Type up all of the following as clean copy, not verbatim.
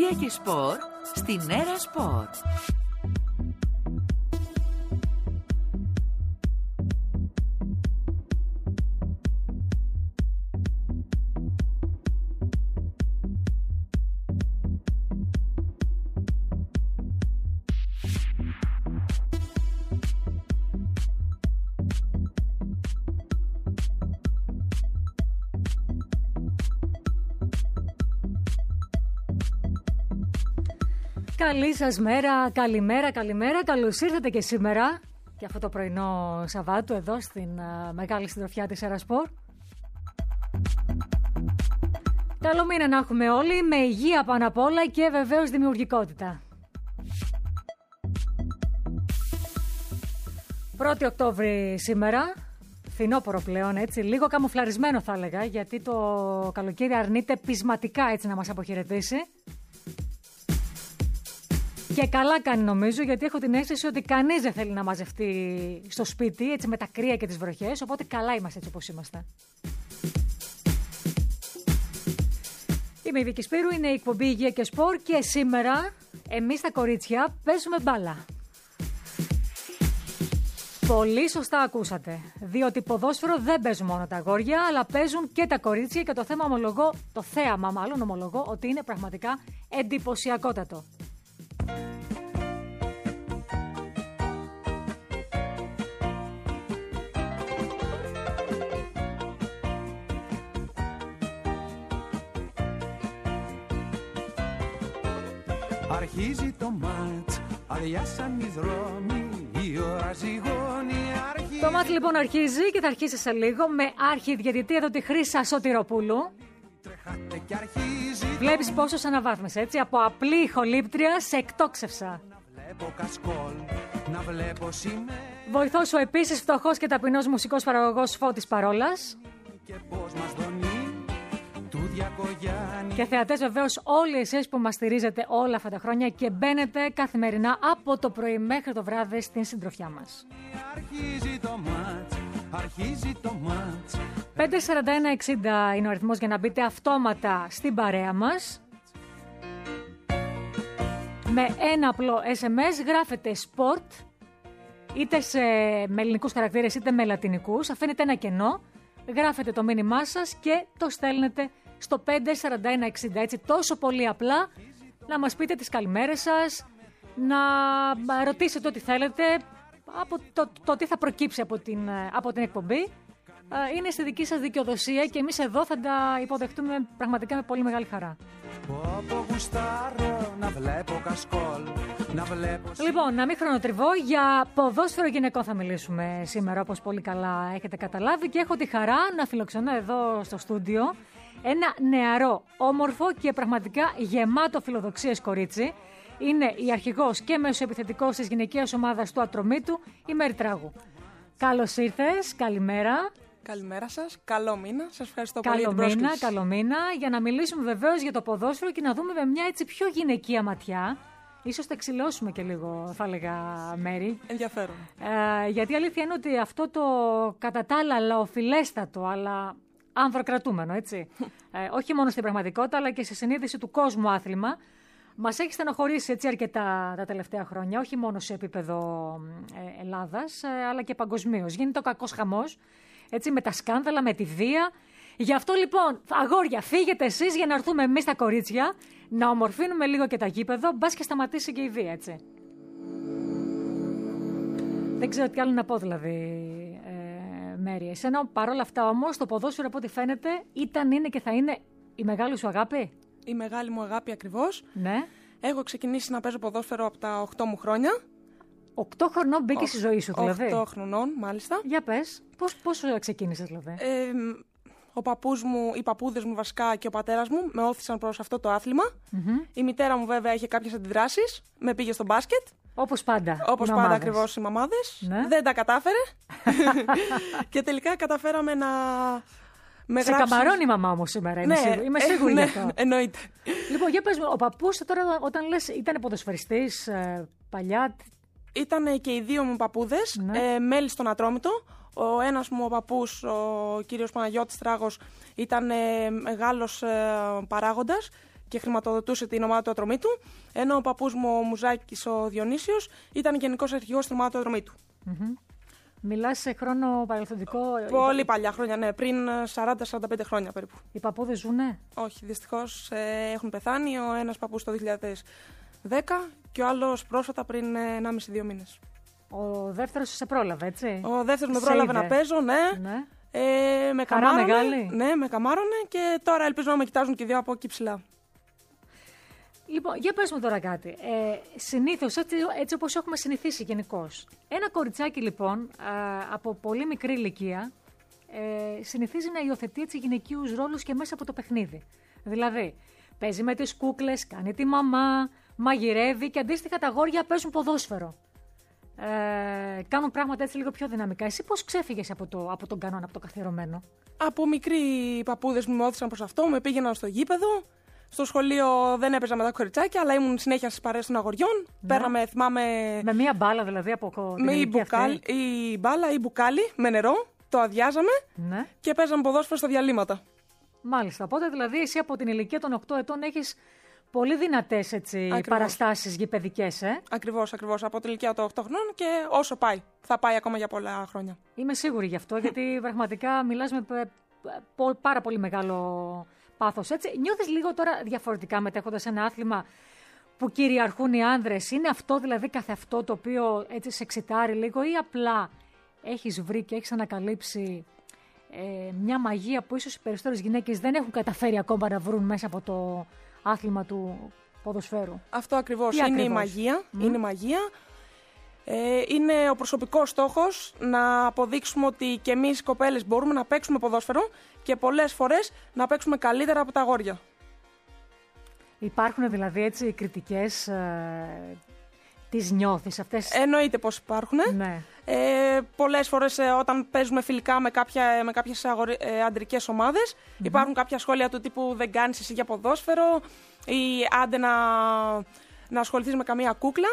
Υγεία και σπορ στην Έρα Σπορ. Καλή σας μέρα, καλημέρα. Καλώς ήρθατε και σήμερα και αυτό το πρωινό Σαββάτου εδώ στην μεγάλη συντροφιά της Έρα Σπορ. Καλό μήνα να έχουμε όλοι, με υγεία πάνω απ' όλα και βεβαίως δημιουργικότητα. 1η Οκτώβρη σήμερα, φθινόπωρο πλέον, έτσι, λίγο καμουφλαρισμένο θα έλεγα, γιατί το καλοκαίρι αρνείται πεισματικά έτσι να μας αποχαιρετήσει. Και καλά κάνει νομίζω, γιατί έχω την αίσθηση ότι κανείς δεν θέλει να μαζευτεί στο σπίτι, έτσι με τα κρύα και τις βροχές, οπότε καλά είμαστε έτσι όπως είμαστε. Είμαι η Βίκη Σπύρου, είναι η εκπομπή Υγεία και Σπορ και σήμερα εμείς τα κορίτσια παίζουμε μπάλα. Πολύ σωστά ακούσατε, διότι ποδόσφαιρο δεν παίζουν μόνο τα αγόρια, αλλά παίζουν και τα κορίτσια και το θέαμα ομολογώ ότι είναι πραγματικά εντυπωσιακότατο. Αρχίζει το μάτς, αδειάσαν οι δρόμοι, η ώρα ζυγώνει, αρχίζει. Το μάτς λοιπόν αρχίζει και θα αρχίσει σε λίγο με αρχιδιαιτητή εδώ τη Χρύσα Σωτηροπούλου. Τρέχατε και αρχίζει. Βλέπεις πόσο σε αναβάθμισε, έτσι, από απλή ηχολήπτρια σε εκτόξευσα. Να βλέπω κασκόλ, να βλέπω σημαία. Βοηθός σου επίσης φτωχός και ταπεινός μουσικός παραγωγός Φώτης Παρόλας. Και πώς μας δονεί του Διακογιάννη. Και θεατές βεβαίως όλοι εσείς που μας στηρίζετε όλα αυτά τα χρόνια και μπαίνετε καθημερινά από το πρωί μέχρι το βράδυ στην συντροφιά μας. Αρχίζει το μάτς, αρχίζει το μάτς. 541-60 είναι ο αριθμός για να μπείτε αυτόματα στην παρέα μας. Με ένα απλό SMS γράφετε sport, είτε με ελληνικούς χαρακτήρες είτε με λατινικούς, αφήνετε ένα κενό, γράφετε το μήνυμά σας και το στέλνετε στο 541-60, έτσι τόσο πολύ απλά να μας πείτε τις καλημέρες σας, να ρωτήσετε ό,τι θέλετε από το τι θα προκύψει από την εκπομπή. Είναι στη δική σας δικαιοδοσία και εμείς εδώ θα τα υποδεχτούμε πραγματικά με πολύ μεγάλη χαρά. Λοιπόν, να μην χρονοτριβώ, για ποδόσφαιρο γυναικών θα μιλήσουμε σήμερα, όπως πολύ καλά έχετε καταλάβει, και έχω τη χαρά να φιλοξενώ εδώ στο στούντιο ένα νεαρό, όμορφο και πραγματικά γεμάτο φιλοδοξίες κορίτσι. Είναι η αρχηγός και μεσοεπιθετικός της γυναικείας ομάδας του Ατρωμίτου, η Μέρη Τράγου. Καλώς ήρθες, καλημέρα. Καλημέρα σας, καλό μήνα, σας ευχαριστώ πολύ για την πρόσκληση. Καλό μήνα, για να μιλήσουμε βεβαίως για το ποδόσφαιρο και να δούμε με μια έτσι πιο γυναικεία ματιά. Ίσως τα ξυλώσουμε και λίγο, θα έλεγα, Μέρη. Ενδιαφέρον. Γιατί η αλήθεια είναι ότι αυτό το κατά τα άλλα λαοφιλέστατο, αλλά ανδροκρατούμενο, έτσι, όχι μόνο στην πραγματικότητα, αλλά και στη συνείδηση του κόσμου άθλημα, μας έχει στενοχωρήσει έτσι αρκετά τα τελευταία χρόνια, όχι μόνο σε επίπεδο Ελλάδας, αλλά και παγκοσμίως. Γίνεται ο κακός χαμός, έτσι, με τα σκάνδαλα, με τη βία. Γι' αυτό λοιπόν, αγόρια, φύγετε εσείς για να έρθουμε εμείς τα κορίτσια, να ομορφύνουμε λίγο και τα γήπεδο, μπας και σταματήσει και η βία, έτσι. Δεν ξέρω τι άλλο να πω, δηλαδή, Μέρη. Εσένα, παρόλα αυτά όμως, το ποδόσφαιρο από ό,τι φαίνεται ήταν, είναι και θα είναι η μεγάλη σου αγάπη. Η μεγάλη μου αγάπη ακριβώς. Ναι. Έχω ξεκινήσει να παίζω ποδόσφαιρο από τα 8 μου χρόνια. 8 χρονών μπήκε στη ζωή σου, δηλαδή. 8 χρονών, μάλιστα. Για πες, πώς ξεκίνησες, δηλαδή. Ο παππούς μου, οι παππούδες μου βασικά και ο πατέρας μου με όθησαν προς αυτό το άθλημα. Mm-hmm. Η μητέρα μου βέβαια είχε κάποιες αντιδράσεις, με πήγε στο μπάσκετ. Όπως πάντα. Όπως πάντα ακριβώς οι μαμάδες. Ναι. Δεν τα κατάφερε. Και τελικά καταφέραμε να... Σε καμπαρώνει η μαμά μου σήμερα, είμαι σίγουρη γι' αυτό. Εννοείται. Λοιπόν, για πες μου, ο παππούς τώρα όταν λες ήταν ποδοσφαιριστής παλιά. Ήταν και οι δύο μου παππούδες, μέλη στον Ατρόμητο. Ο ένας μου ο παππούς, ο κύριος Παναγιώτης Τράγος, ήταν μεγάλος παράγοντας και χρηματοδοτούσε την ομάδα του Ατρωμίτου, ενώ ο παππούς μου, ο Μουζάκης, ο Διονύσιος, ήταν γενικός αρχηγός στην ομάδα του Ατρωμίτου. Μιλάς σε χρόνο παρελθοντικό? Πολύ παλιά χρόνια, ναι, πριν 40-45 χρόνια περίπου. Οι παππούδες ζουνε? Όχι, δυστυχώς έχουν πεθάνει. Ο ένας παππούς το 2010 και ο άλλος πρόσφατα πριν 1,5-2 μήνες. Ο δεύτερος σε πρόλαβε, έτσι? Ο δεύτερος με πρόλαβε να παίζω, ναι. Με καμάρωνε, μεγάλη. Ναι, με καμάρωνε και τώρα ελπίζω να με κοιτάζουν και οι δύο από εκεί ψηλά. Λοιπόν, για πες μου τώρα κάτι. Συνήθως, έτσι όπως έχουμε συνηθίσει γενικώς, ένα κοριτσάκι λοιπόν από πολύ μικρή ηλικία συνηθίζει να υιοθετεί έτσι γυναικείους ρόλους και μέσα από το παιχνίδι. Δηλαδή, παίζει με τις κούκλες, κάνει τη μαμά, μαγειρεύει και αντίστοιχα τα αγόρια παίζουν ποδόσφαιρο. Κάνουν πράγματα έτσι λίγο πιο δυναμικά. Εσύ πώς ξέφυγες από τον κανόνα, από το καθιερωμένο? Από μικροί οι παππούδες μου με όθησαν προς αυτό, με πήγαιναν στο γήπεδο. Στο σχολείο δεν έπαιζα με τα κοριτσάκια, αλλά ήμουν συνέχεια στις παρέες των αγοριών. Ναι. Παίρναμε, θυμάμαι. Με μία μπάλα δηλαδή από την ηλικία αυτή. Η μπάλα ή μπουκάλι με νερό, το αδειάζαμε και παίζαμε ποδόσφαιρο στα διαλύματα. Μάλιστα. Οπότε δηλαδή εσύ από την ηλικία των 8 ετών έχεις πολύ δυνατές παραστάσεις γηπεδικές, Ακριβώς. Από την ηλικία των 8 χρόνων και όσο πάει. Θα πάει ακόμα για πολλά χρόνια. Είμαι σίγουρη γι' αυτό, γιατί πραγματικά μιλάς με πάρα πολύ μεγάλο πάθος. Έτσι. Νιώθεις λίγο τώρα διαφορετικά μετέχοντας ένα άθλημα που κυριαρχούν οι άνδρες? Είναι αυτό δηλαδή καθ' αυτό το οποίο έτσι σε εξητάρει λίγο, ή απλά έχεις βρει και έχεις ανακαλύψει μια μαγεία που ίσως οι περισσότερες γυναίκες δεν έχουν καταφέρει ακόμα να βρουν μέσα από το άθλημα του ποδοσφαίρου? Αυτό ακριβώς. Είναι η μαγεία. Είναι μαγεία. Είναι ο προσωπικός στόχος να αποδείξουμε ότι και εμείς οι κοπέλες μπορούμε να παίξουμε ποδόσφαιρο και πολλές φορές να παίξουμε καλύτερα από τα αγόρια. Υπάρχουν δηλαδή έτσι κριτικές, τις νιώθεις αυτές? Εννοείται πως υπάρχουν. Ναι. Πολλές φορές όταν παίζουμε φιλικά με κάποιες αντρικές ομάδες, υπάρχουν κάποια σχόλια του τύπου «δεν κάνεις εσύ για ποδόσφαιρο» ή «άντε να ασχοληθείς με καμία κούκλα».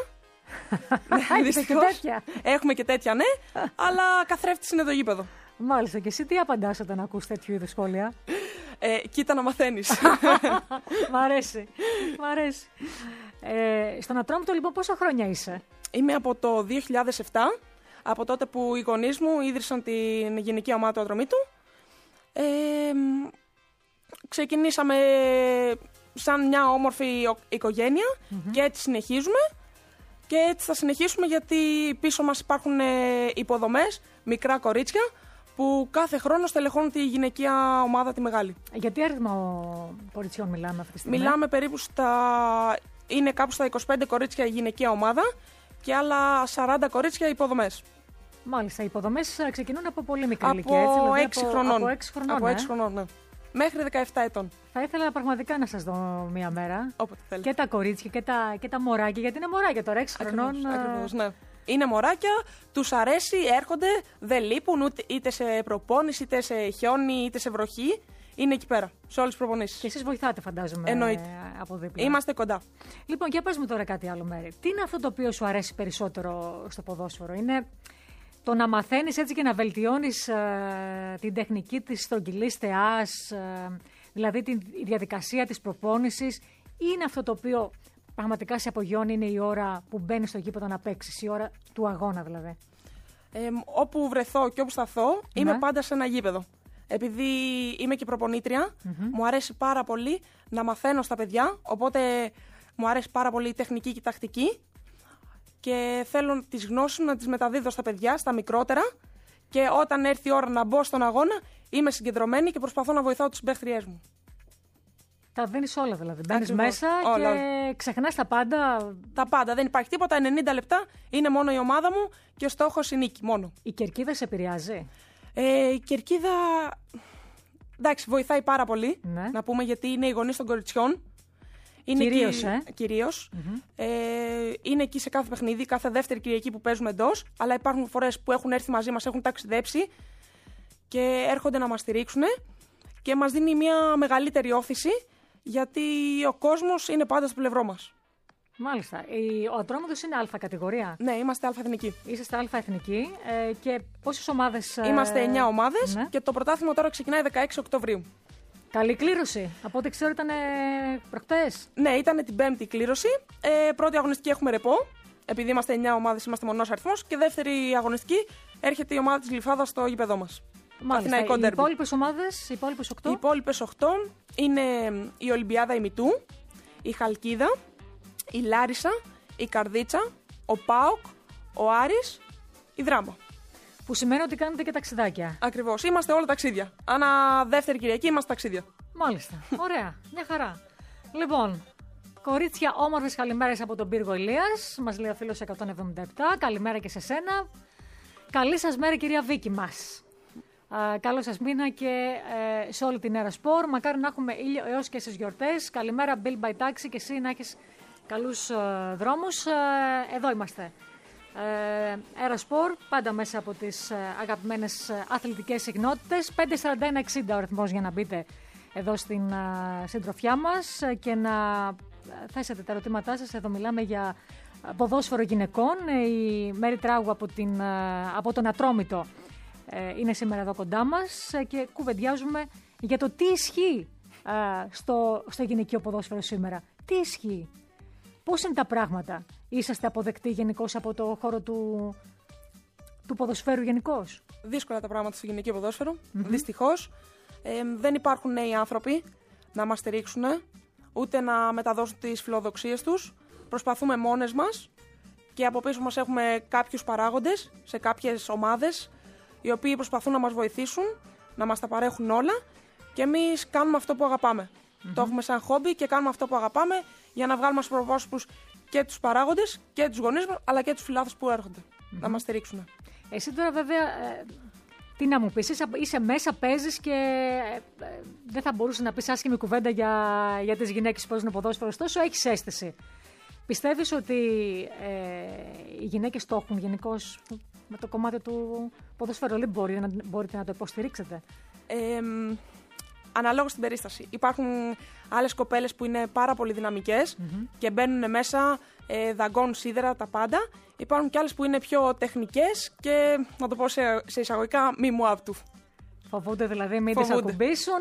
Έχουμε και τέτοια, ναι, αλλά καθρέφτης είναι το γήπεδο. Μάλιστα. Και εσύ τι απαντάς όταν ακούς τέτοιου είδους σχόλια? Κοίτα να μαθαίνεις. Μ' αρέσει. Στον Ατρόμητο λοιπόν πόσα χρόνια είσαι? Είμαι από το 2007, από τότε που οι γονείς μου ίδρυσαν την γενική ομάδα του Ατρομήτου. Ξεκινήσαμε σαν μια όμορφη οικογένεια και έτσι συνεχίζουμε. Και έτσι θα συνεχίσουμε, γιατί πίσω μας υπάρχουν υποδομές, μικρά κορίτσια που κάθε χρόνο στελεχώνουν τη γυναικεία ομάδα τη μεγάλη. Για τι αριθμό κοριτσιών μιλάμε αυτή τη στιγμή? Μιλάμε περίπου είναι κάπου στα 25 κορίτσια η γυναικεία ομάδα και άλλα 40 κορίτσια υποδομές. Μάλιστα, οι υποδομές ξεκινούν από πολύ μικρή ηλικία, έτσι, δηλαδή από 6 χρονών. Από 6 χρονών, ναι. Μέχρι 17 ετών. Θα ήθελα πραγματικά να σας δω μία μέρα. Όποτε θέλετε. Και τα κορίτσια και τα μωράκια, γιατί είναι μωράκια τώρα, 6 χρονών. Ακριβώς, ναι. Είναι μωράκια, τους αρέσει, έρχονται, δεν λείπουν είτε σε προπόνηση, είτε σε χιόνι, είτε σε βροχή. Είναι εκεί πέρα, σε όλες τις προπονήσεις. Και εσείς βοηθάτε, φαντάζομαι. Εννοείται. Από δίπλα. Είμαστε κοντά. Λοιπόν, για πες μου τώρα κάτι άλλο, Μέρη. Τι είναι αυτό το οποίο σου αρέσει περισσότερο στο ποδόσφαιρο? Είναι το να μαθαίνεις έτσι και να βελτιώνεις την τεχνική της στρογγυλής θεάς, δηλαδή η διαδικασία της προπόνησης, ή είναι αυτό το οποίο πραγματικά σε απογειώνει, είναι η ώρα που μπαίνεις στο γήπεδο να παίξεις, η ώρα του αγώνα δηλαδή? Όπου βρεθώ και όπου σταθώ, είμαι πάντα σε ένα γήπεδο. Επειδή είμαι και προπονήτρια, μου αρέσει πάρα πολύ να μαθαίνω στα παιδιά, οπότε μου αρέσει πάρα πολύ η τεχνική και η τακτική και θέλω τις γνώσεις να τις μεταδίδω στα παιδιά, στα μικρότερα, και όταν έρθει η ώρα να μπω στον αγώνα, είμαι συγκεντρωμένη και προσπαθώ να βοηθάω τις συμπαίχτριές μου. Τα δίνεις όλα δηλαδή. Μπαίνεις μέσα και ξεχνάς τα πάντα. Τα πάντα. Δεν υπάρχει τίποτα. 90 λεπτά είναι μόνο η ομάδα μου και ο στόχος η νίκη μόνο. Η κερκίδα σε επηρεάζει? Η κερκίδα, εντάξει, βοηθάει πάρα πολύ, να πούμε, γιατί είναι οι γονείς των κοριτσιών. Κυρίως. Είναι εκεί σε κάθε παιχνίδι, κάθε δεύτερη Κυριακή που παίζουμε εντός, αλλά υπάρχουν φορές που έχουν έρθει μαζί μας, έχουν ταξιδέψει και έρχονται να μας στηρίξουν και μας δίνει μια μεγαλύτερη όθηση, γιατί ο κόσμος είναι πάντα στο πλευρό μας. Μάλιστα. Ο Ατρόμητος είναι Α κατηγορία? Ναι, είμαστε Α εθνική. Είσαστε Α εθνική και πόσες ομάδες? Είμαστε 9 ομάδες και το πρωτάθλημα τώρα ξεκινάει 16 Οκτωβρίου. Καλή κλήρωση. Από ό,τι ξέρω ήταν προχτές. Ναι, ήταν την 5η κλήρωση. Πρώτη αγωνιστική έχουμε ρεπό. Επειδή είμαστε 9 ομάδες, είμαστε μονός αριθμός. Και δεύτερη αγωνιστική έρχεται η ομάδα της Γλυφάδας στο γήπεδό μας. Μάλιστα. Οι υπόλοιπες ομάδες, οι υπόλοιπες 8. Οι υπόλοιπες 8 είναι η Ολυμπιάδα Ημιτού, η Χαλκίδα, η Λάρισα, η Καρδίτσα, ο ΠΑΟΚ, ο Άρης, η Δράμα. Που σημαίνει ότι κάνετε και ταξιδάκια. Ακριβώς. Είμαστε όλα ταξίδια. Ανά δεύτερη Κυριακή είμαστε ταξίδια. Μάλιστα. Ωραία. Μια χαρά. Λοιπόν, κορίτσια, όμορφες καλημέρες από τον Πύργο Ηλίας. Μας λέει ο φίλος 177. Καλημέρα και σε σένα. Καλή σας μέρα, κυρία Βίκη μας. Καλό σας μήνα και σε όλη την Έρα Σπορ. Μακάρι να έχουμε ήλιο έως και στις γιορτές. Καλημέρα, Bill by Taxi, και εσύ να έχεις καλούς δρόμους. Εδώ είμαστε. Έρα Σπορ, πάντα μέσα από τις αγαπημένες αθλητικές συχνότητες. 541-60 ο αριθμός για να μπείτε εδώ στην συντροφιά μας και να θέσετε τα ερωτήματά σας. Εδώ μιλάμε για ποδόσφαιρο γυναικών. Η Μέρη Τράγου από τον Ατρόμητο είναι σήμερα εδώ κοντά μας και κουβεντιάζουμε για το τι ισχύει στο γυναικείο ποδόσφαιρο σήμερα. Τι ισχύει, πώς είναι τα πράγματα. Είσαστε αποδεκτοί γενικώς από το χώρο του ποδοσφαίρου γενικώς? Δύσκολα τα πράγματα στο γυναικείο ποδόσφαιρο, δυστυχώς. Δεν υπάρχουν νέοι άνθρωποι να μας στηρίξουν, ούτε να μεταδώσουν τις φιλοδοξίες τους. Προσπαθούμε μόνες μας και από πίσω μας έχουμε κάποιους παράγοντες σε κάποιες ομάδες, οι οποίοι προσπαθούν να μας βοηθήσουν, να μας τα παρέχουν όλα και εμείς κάνουμε αυτό που αγαπάμε. Το έχουμε σαν χόμπι και κάνουμε αυτό που αγαπάμε για να βγάλουμε στους προπόσωπους και τους παράγοντες και τους γονείς μας, αλλά και τους φιλάθλους που έρχονται να μας στηρίξουν. Εσύ τώρα βέβαια, τι να μου πεις, είσαι μέσα, παίζεις και δεν θα μπορούσε να πεις άσχημη κουβέντα για τις γυναίκες που παίζουν ποδόσφαιρο, ωστόσο έχεις αίσθηση. Πιστεύεις ότι οι γυναίκες το έχουν γενικώς με το κομμάτι του ποδοσφαίρου? Μπορείτε να το υποστηρίξετε? Αναλόγως στην περίσταση. Υπάρχουν άλλες κοπέλες που είναι πάρα πολύ δυναμικές και μπαίνουν μέσα, δαγκώνουν σίδερα, τα πάντα. Υπάρχουν και άλλες που είναι πιο τεχνικές και, να το πω σε εισαγωγικά, μη μου άπτου. Φοβούνται δηλαδή μην τις ακουμπήσουν,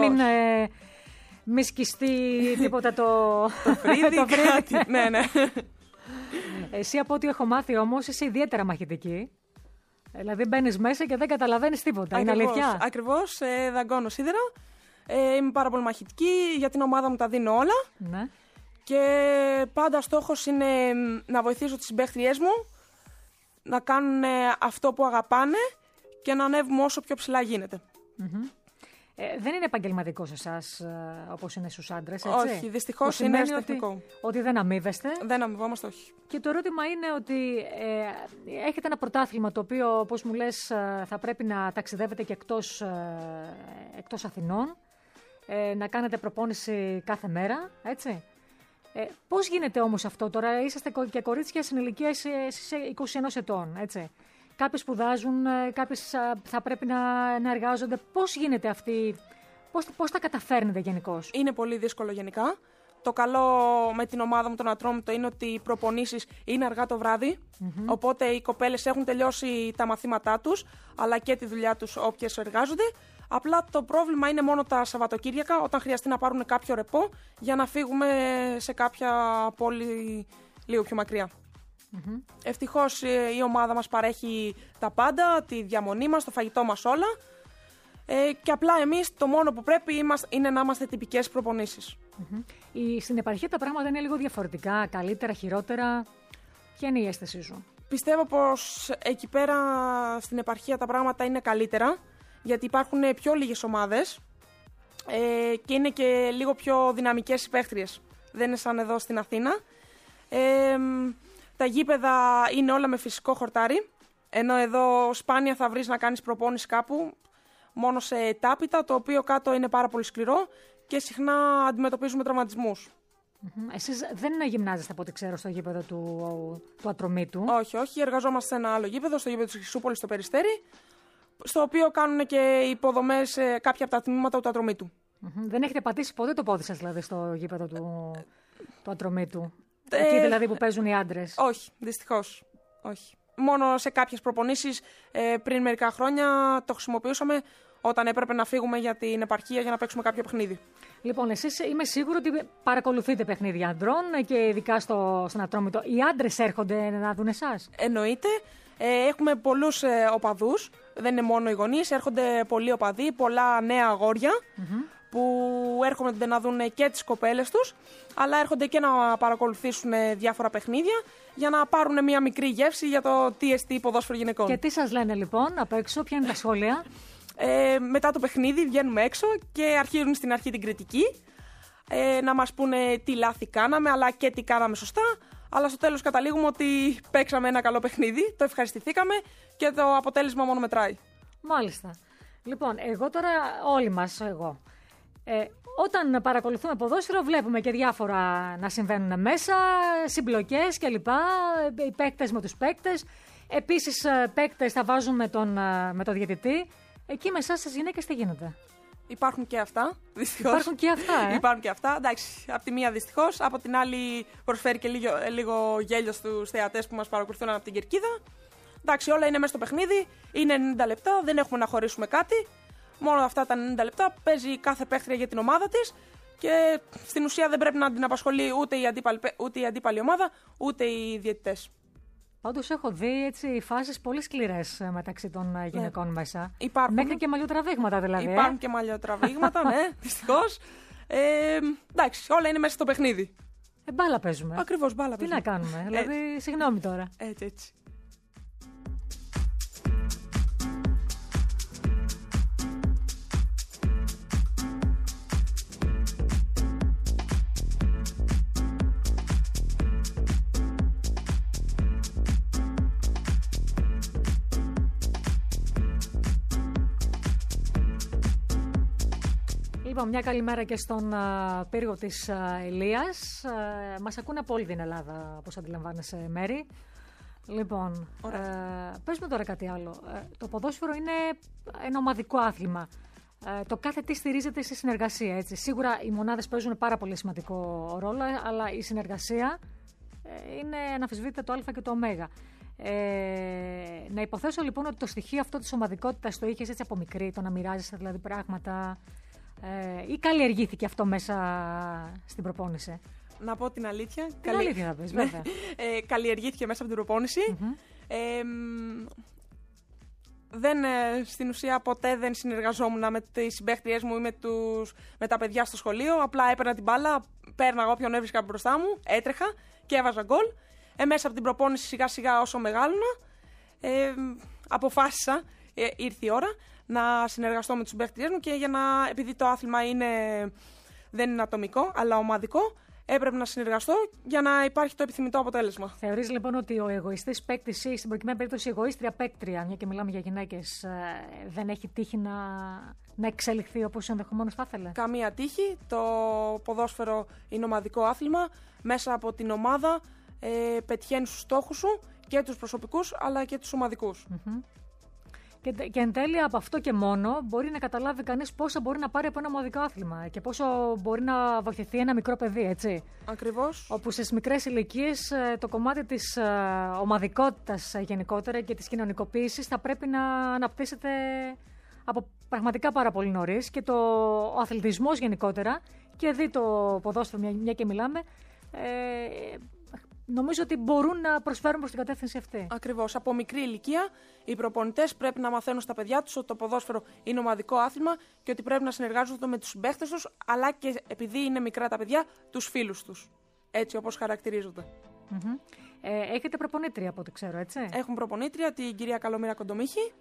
μην σκιστεί τίποτα το φρύδι, κάτι. Ναι. Εσύ, από ό,τι έχω μάθει όμως, είσαι ιδιαίτερα μαχητική. Δηλαδή μπαίνεις μέσα και δεν καταλαβαίνεις τίποτα. Ακριβώς, είναι αλήθεια? Ακριβώς, δαγκώνω σίδερα. Είμαι πάρα πολύ μαχητική, για την ομάδα μου τα δίνω όλα. Ναι. Και πάντα στόχος είναι να βοηθήσω τις συμπαίχτριές μου να κάνουν αυτό που αγαπάνε και να ανέβουμε όσο πιο ψηλά γίνεται. Δεν είναι επαγγελματικό σε εσάς όπως είναι στους άντρες, έτσι? Όχι, δυστυχώς είναι τεχνικό. Ότι δεν αμείβεστε. Δεν αμοιβόμαστε, όχι. Και το ερώτημα είναι ότι έχετε ένα πρωτάθλημα το οποίο, όπως μου λες, θα πρέπει να ταξιδεύετε και εκτός Αθηνών, να κάνετε προπόνηση κάθε μέρα, έτσι? Πώς γίνεται όμως αυτό τώρα? Είσαστε και κορίτσια στην ηλικία εσείς 21 ετών, έτσι? Κάποιοι σπουδάζουν, κάποιοι θα πρέπει να εργάζονται. Πώς γίνεται αυτή, πώς τα καταφέρνετε γενικώς? Είναι πολύ δύσκολο γενικά. Το καλό με την ομάδα μου, τον Ατρόμητο, είναι ότι οι προπονήσεις είναι αργά το βράδυ. Οπότε οι κοπέλες έχουν τελειώσει τα μαθήματά τους, αλλά και τη δουλειά τους όποιες εργάζονται. Απλά το πρόβλημα είναι μόνο τα Σαββατοκύριακα, όταν χρειαστεί να πάρουν κάποιο ρεπό για να φύγουμε σε κάποια πόλη λίγο πιο μακριά. Ευτυχώς η ομάδα μας παρέχει τα πάντα, τη διαμονή μας, το φαγητό μας, όλα. Και απλά εμείς το μόνο που πρέπει είναι να είμαστε τυπικές προπονήσεις. Στην επαρχία τα πράγματα είναι λίγο διαφορετικά, καλύτερα, χειρότερα? Ποια είναι η αίσθησή σου? Πιστεύω πως εκεί πέρα στην επαρχία τα πράγματα είναι καλύτερα, γιατί υπάρχουν πιο λίγες ομάδες και είναι και λίγο πιο δυναμικές οι παίχτριες. Δεν είναι σαν εδώ στην Αθήνα. Τα γήπεδα είναι όλα με φυσικό χορτάρι, ενώ εδώ σπάνια θα βρεις να κάνεις προπόνηση κάπου, μόνο σε τάπητα, το οποίο κάτω είναι πάρα πολύ σκληρό και συχνά αντιμετωπίζουμε τραυματισμούς. Εσείς δεν γυμνάζεστε, από ό,τι ξέρω, στο γήπεδο του Ατρομήτου? Όχι, εργαζόμαστε σε ένα άλλο γήπεδο, στο γήπεδο της Χρυσούπολης στο Περιστέρι, στο οποίο κάνουν και υποδομές κάποια από τα τμήματα του Ατρομήτου. Δεν έχετε πατήσει ποτέ το πόδι σας δηλαδή στο γήπεδο του Ατρομήτου? Εκεί δηλαδή που παίζουν οι άντρες? Όχι, δυστυχώς. Όχι. Μόνο σε κάποιες προπονήσεις πριν μερικά χρόνια το χρησιμοποιούσαμε όταν έπρεπε να φύγουμε για την επαρχία για να παίξουμε κάποιο παιχνίδι. Λοιπόν, εσείς είμαι σίγουρη ότι παρακολουθείτε παιχνίδια αντρών και ειδικά στον Ατρόμητο. Οι άντρες έρχονται να δουν εσάς? Εννοείται. Έχουμε πολλούς οπαδούς. Δεν είναι μόνο οι γονείς. Έρχονται πολλοί οπαδοί, πολλά νέα αγόρια που έρχονται να δουν και τις κοπέλες τους, αλλά έρχονται και να παρακολουθήσουν διάφορα παιχνίδια για να πάρουν μια μικρή γεύση για το τι εστί ποδόσφαιρο γυναικών. Και τι σας λένε λοιπόν απ' έξω, ποια είναι τα σχόλια? Μετά το παιχνίδι βγαίνουμε έξω και αρχίζουν στην αρχή την κριτική, να μας πούνε τι λάθη κάναμε αλλά και τι κάναμε σωστά, αλλά στο τέλος καταλήγουμε ότι παίξαμε ένα καλό παιχνίδι, το ευχαριστηθήκαμε και το αποτέλεσμα μόνο μετράει. Μάλιστα. Λοιπόν, εγώ τώρα, όλοι μας, όταν παρακολουθούμε ποδόσφαιρο βλέπουμε και διάφορα να συμβαίνουν μέσα, συμπλοκές κλπ, οι παίκτες με τους παίκτες. Επίσης παίκτες θα βάζουν με το διαιτητή. Εκεί με εσάς τις γυναίκες τι γίνεται? Υπάρχουν και αυτά, δυστυχώς. Υπάρχουν και αυτά, Υπάρχουν και αυτά, εντάξει, από τη μία δυστυχώς, από την άλλη προσφέρει και λίγο γέλιο στους θεατές που μας παρακολουθούν από την κερκίδα. Εντάξει, όλα είναι μέσα στο παιχνίδι, είναι 90 λεπτά, δεν έχουμε να χωρίσουμε κάτι. Μόνο αυτά τα 90 λεπτά παίζει κάθε παίχτρια για την ομάδα της και στην ουσία δεν πρέπει να την απασχολεί ούτε η αντίπαλη ομάδα, ούτε οι διαιτητές. Πάντως έχω δει φάσεις πολύ σκληρές μεταξύ των γυναικών μέσα. Υπάρχουν. Μέχρι και μαλλιοτραβήγματα δηλαδή. Υπάρχουν και μαλλιοτραβήγματα, ναι, δυστυχώς. Εντάξει, όλα είναι μέσα στο παιχνίδι. Μπάλα παίζουμε. Ακριβώς, μπάλα παίζουμε. Τι να κάνουμε, δηλαδή, συγγνώμη τώρα. Έτσι. Λοιπόν, μια καλημέρα και στον πύργο της Ηλίας. Μας ακούνε από όλη την Ελλάδα, όπως αντιλαμβάνεσαι, Μέρη. Λοιπόν, πες μου τώρα κάτι άλλο. Το ποδόσφαιρο είναι ένα ομαδικό άθλημα. Το κάθε τι στηρίζεται στη συνεργασία, έτσι. Σίγουρα οι μονάδες παίζουν πάρα πολύ σημαντικό ρόλο, αλλά η συνεργασία είναι αναμφισβήτητα το α και το ω. Να υποθέσω λοιπόν ότι το στοιχείο αυτό της ομαδικότητας το είχες έτσι από μικρή, το να μοιράζεσαι δηλαδή πράγματα, ή καλλιεργήθηκε αυτό μέσα στην προπόνηση? Να πω την αλήθεια. Την αλήθεια να πεις, βέβαια. Καλλιεργήθηκε μέσα από την προπόνηση. Στην ουσία ποτέ δεν συνεργαζόμουν με τις συμπαίχτριές μου ή με τα παιδιά στο σχολείο. Απλά έπαιρνα την μπάλα, πέρναγα όποιον έβρισκα μπροστά μου, έτρεχα και έβαζα γκολ. Μέσα από την προπόνηση σιγά σιγά όσο μεγάλωνα, αποφάσισα, ήρθε η ώρα, να συνεργαστώ με τους συμπαίχτριές μου και επειδή το άθλημα δεν είναι ατομικό αλλά ομαδικό, έπρεπε να συνεργαστώ για να υπάρχει το επιθυμητό αποτέλεσμα. Θεωρείς λοιπόν ότι ο εγωιστής παίκτης ή στην προκειμένη περίπτωση η εγωίστρια παίκτρια, μια και μιλάμε για γυναίκες, δεν έχει τύχη να εξελιχθεί όπως ενδεχομένως θα ήθελε? Καμία τύχη. Το ποδόσφαιρο είναι ομαδικό άθλημα. Μέσα από την ομάδα πετυχαίνεις τους στόχους σου, και τους προσωπικούς αλλά και τους ομαδικούς. Και εν τέλει από αυτό και μόνο μπορεί να καταλάβει κανείς πόσο μπορεί να πάρει από ένα ομαδικό άθλημα και πόσο μπορεί να βοηθηθεί ένα μικρό παιδί, έτσι. Ακριβώς. Όπου στις μικρές ηλικίες το κομμάτι της ομαδικότητας γενικότερα και της κοινωνικοποίησης θα πρέπει να αναπτύσσεται από πραγματικά πάρα πολύ νωρίς, και ο αθλητισμός γενικότερα, και δει το ποδόσφαιρο, μια και μιλάμε, νομίζω ότι μπορούν να προσφέρουν προς την κατεύθυνση αυτή. Ακριβώς. Από μικρή ηλικία οι προπονητές πρέπει να μαθαίνουν στα παιδιά τους ότι το ποδόσφαιρο είναι ομαδικό άθλημα και ότι πρέπει να συνεργάζονται με τους συμπαίχτες τους, αλλά και επειδή είναι μικρά τα παιδιά, τους φίλους τους. Έτσι όπως χαρακτηρίζονται. Έχετε προπονήτρια από ό,τι ξέρω, έτσι? Έχουμε προπονήτρια, την κυρία Καλομήρα Κοντομίχη,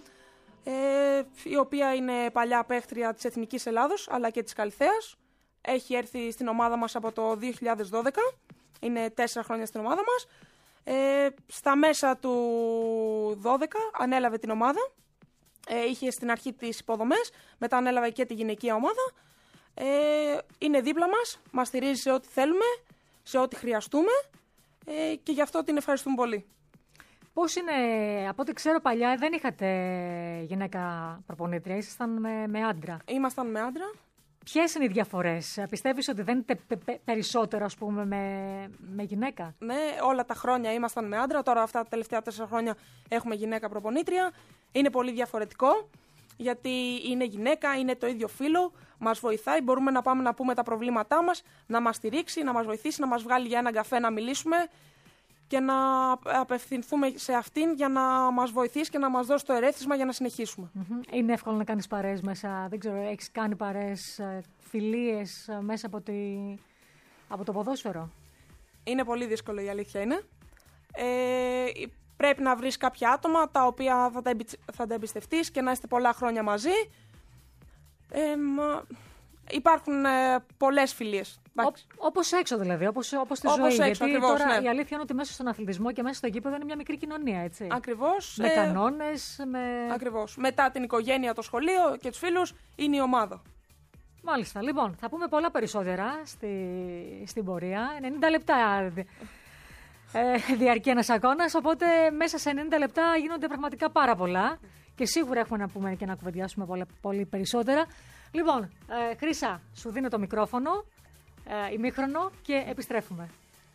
η οποία είναι παλιά παίχτρια της Εθνικής Ελλάδος αλλά και της Καλυθέας. Έχει έρθει στην ομάδα μας από το 2012. Είναι 4 χρόνια στην ομάδα μας. Στα μέσα του 12 ανέλαβε την ομάδα. Είχε στην αρχή τις υποδομές, μετά ανέλαβε και τη γυναικεία ομάδα. Είναι δίπλα μας, μας στηρίζει σε ό,τι θέλουμε, σε ό,τι χρειαστούμε, και γι' αυτό την ευχαριστούμε πολύ. Πώς είναι, από ό,τι ξέρω παλιά δεν είχατε γυναίκα προπονήτρια, ήσασταν με άντρα? Ήμασταν με άντρα. Ποιες είναι οι διαφορές? Πιστεύεις ότι δεν είναι περισσότερο, ας πούμε, με γυναίκα? Ναι, όλα τα χρόνια ήμασταν με άντρα. Τώρα αυτά τα τελευταία 4 χρόνια έχουμε γυναίκα προπονήτρια. Είναι πολύ διαφορετικό. γιατί είναι γυναίκα, είναι το ίδιο φύλο, μας βοηθάει, μπορούμε να πάμε να πούμε τα προβλήματά μας, να μας στηρίξει, να μας βοηθήσει, να μας βγάλει για έναν καφέ να μιλήσουμε και να απευθυνθούμε σε αυτήν για να μας βοηθήσει και να μας δώσει το ερέθισμα για να συνεχίσουμε. Είναι εύκολο να κάνεις παρέες μέσα, δεν ξέρω, έχεις κάνει παρέες, φιλίες μέσα από το ποδόσφαιρο? Είναι πολύ δύσκολο, η αλήθεια είναι. Πρέπει να βρεις κάποια άτομα τα οποία θα τα εμπιστευτείς και να είστε πολλά χρόνια μαζί. Υπάρχουν πολλές φιλίες. Όπως έξω δηλαδή, όπως στη όπως ζωή. Έξω, γιατί ακριβώς, τώρα ναι. Η αλήθεια είναι ότι μέσα στον αθλητισμό και μέσα στο γήπεδο είναι μια μικρή κοινωνία, έτσι. Ακριβώς. Με κανόνες, Ακριβώς. Μετά την οικογένεια, το σχολείο και τους φίλους είναι η ομάδα. Μάλιστα. Λοιπόν, θα πούμε πολλά περισσότερα στην πορεία. 90 λεπτά διαρκεί ένας αγώνας, οπότε μέσα σε 90 λεπτά γίνονται πραγματικά πάρα πολλά και σίγουρα έχουμε να πούμε και να κουβεντιάσουμε πολύ περισσότερα. Λοιπόν, Χρύσα, σου δίνω το μικρόφωνο, ημίχρονο και επιστρέφουμε.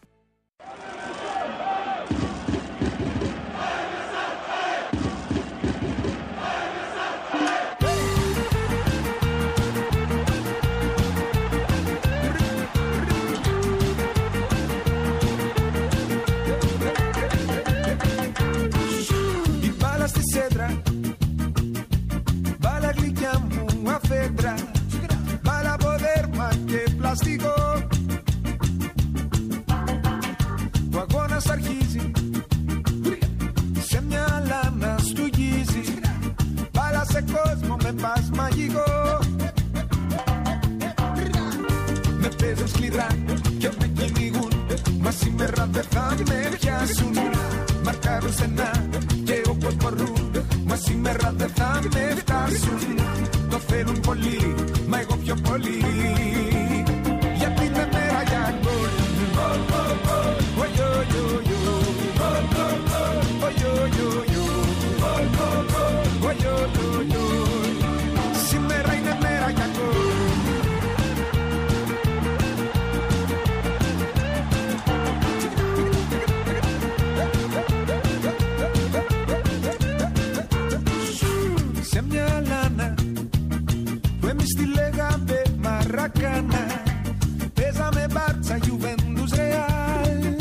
Σέντρα, μπάλα γλυκιά μου αφέντρα, μπάλα από δέρμα και πλαστικό. Ο αγώνας αρχίζει, σε μια λάνα στουγίζει, μπάλα σε κόσμο με πας μαγικό. Με παίζουν σκληρά και με κυνηγούν, μα σήμερα δεν θα με πιάσουν. Μαρκάρουν στενά και όπως μπορούν, μα σήμερα δεν θα με φτάσουν. Το θέλουν πολύ, μα εγώ πιο πολύ, γιατί είναι μέρα για γκολ. Σήμερα είναι μέρα για γκολ. Σε μια λάνα που εμείς τη λέγαμε Μαρακάνα, παίζαμε Μπάρτσα, Γιουβέντους, Ρεάλ.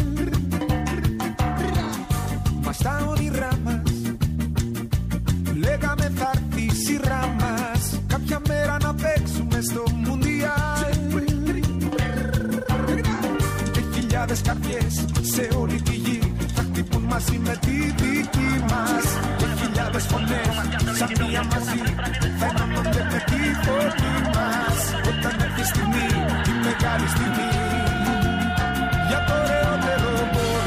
Μα στα όνειρά μας λέγαμε θα έρθει η σειρά μας, κάποια μέρα να παίξουμε στο Μουντιάλ. Και χιλιάδες καρδιές σε όλη τη γη θα χτυπούν μαζί με τη δική μας. Και χιλιάδες φωνές σαν μία μαζί θα ενώνονται με τη φωνή μας. Όταν έρθει η στιγμή, τη μεγάλη στιγμή, για το ωραιότερο γκολ.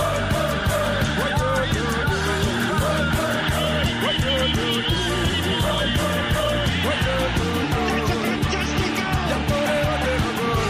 Για το ωραιότερο γκολ.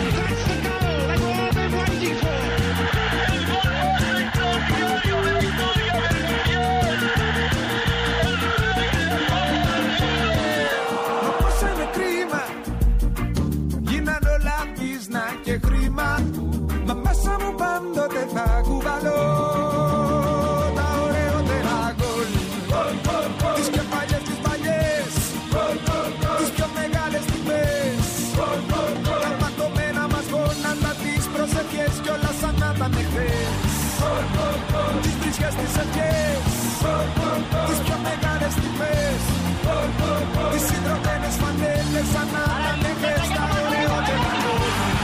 Όπως είναι κρίμα, γίνανε όλα πίσνα και χρήμα, μα μέσα μου πάντοτε θα κουβαλώ τα ωραιότερα γκολ. Τις πιο παλιές, τις παλιές, τις πιο μεγάλες στιγμές, τα ματωμένα μας γόνατα, τις προσευχές κι όλα σαν να ήταν εχθές. Τις βρίσκες, τις ευχές, τις πιο μεγάλες στιγμές, τις συντρωμένες φανέλες σαν να ήταν εχθές. Τα ωραιότερα γκολ.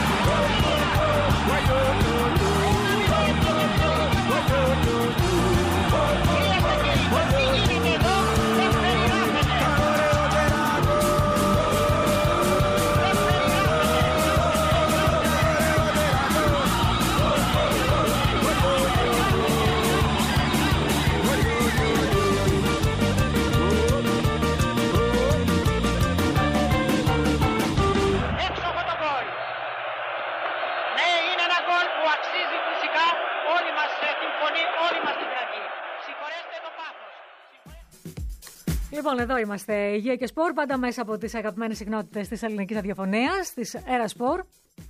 Λοιπόν, εδώ είμαστε. Υγεία και σπορ, πάντα μέσα από τις αγαπημένες συχνότητες της ελληνικής ραδιοφωνίας, της Έρα Σπορ.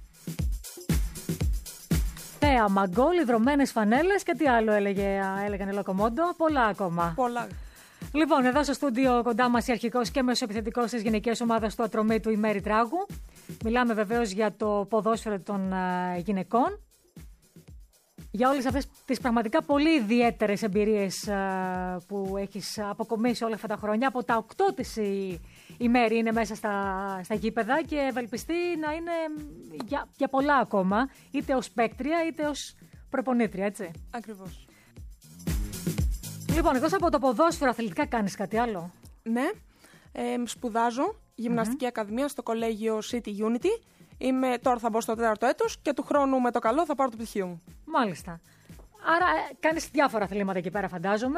Θέαμα, γκολ, ιδρωμένες φανέλες και τι άλλο έλεγαν οι Λοκομόντο. Πολλά ακόμα. Πολλά. Λοιπόν, εδώ στο στούντιο κοντά μας η αρχικός και μεσοεπιθετικός της γυναικείας ομάδας του Ατρωμίτου, η Μέρη Τράγου. Μιλάμε βεβαίως για το ποδόσφαιρο των γυναικών. Για όλες αυτές τις πραγματικά πολύ ιδιαίτερες εμπειρίες που έχεις αποκομίσει όλα αυτά τα χρόνια. Από τα 8 της η Μέρη είναι μέσα στα γήπεδα και ευελπιστεί να είναι για πολλά ακόμα, είτε ως παίκτρια είτε ως προπονήτρια, έτσι. Ακριβώς. Λοιπόν, εκτός από το ποδόσφαιρο, αθλητικά κάνεις κάτι άλλο? Ναι, σπουδάζω γυμναστική ακαδημία στο κολέγιο City Unity. Τώρα θα μπω στο 4ο έτος και του χρόνου με το καλό θα πάρω το πτυχίο μου. Μάλιστα. Άρα κάνεις διάφορα αθλήματα εκεί πέρα, φαντάζομαι.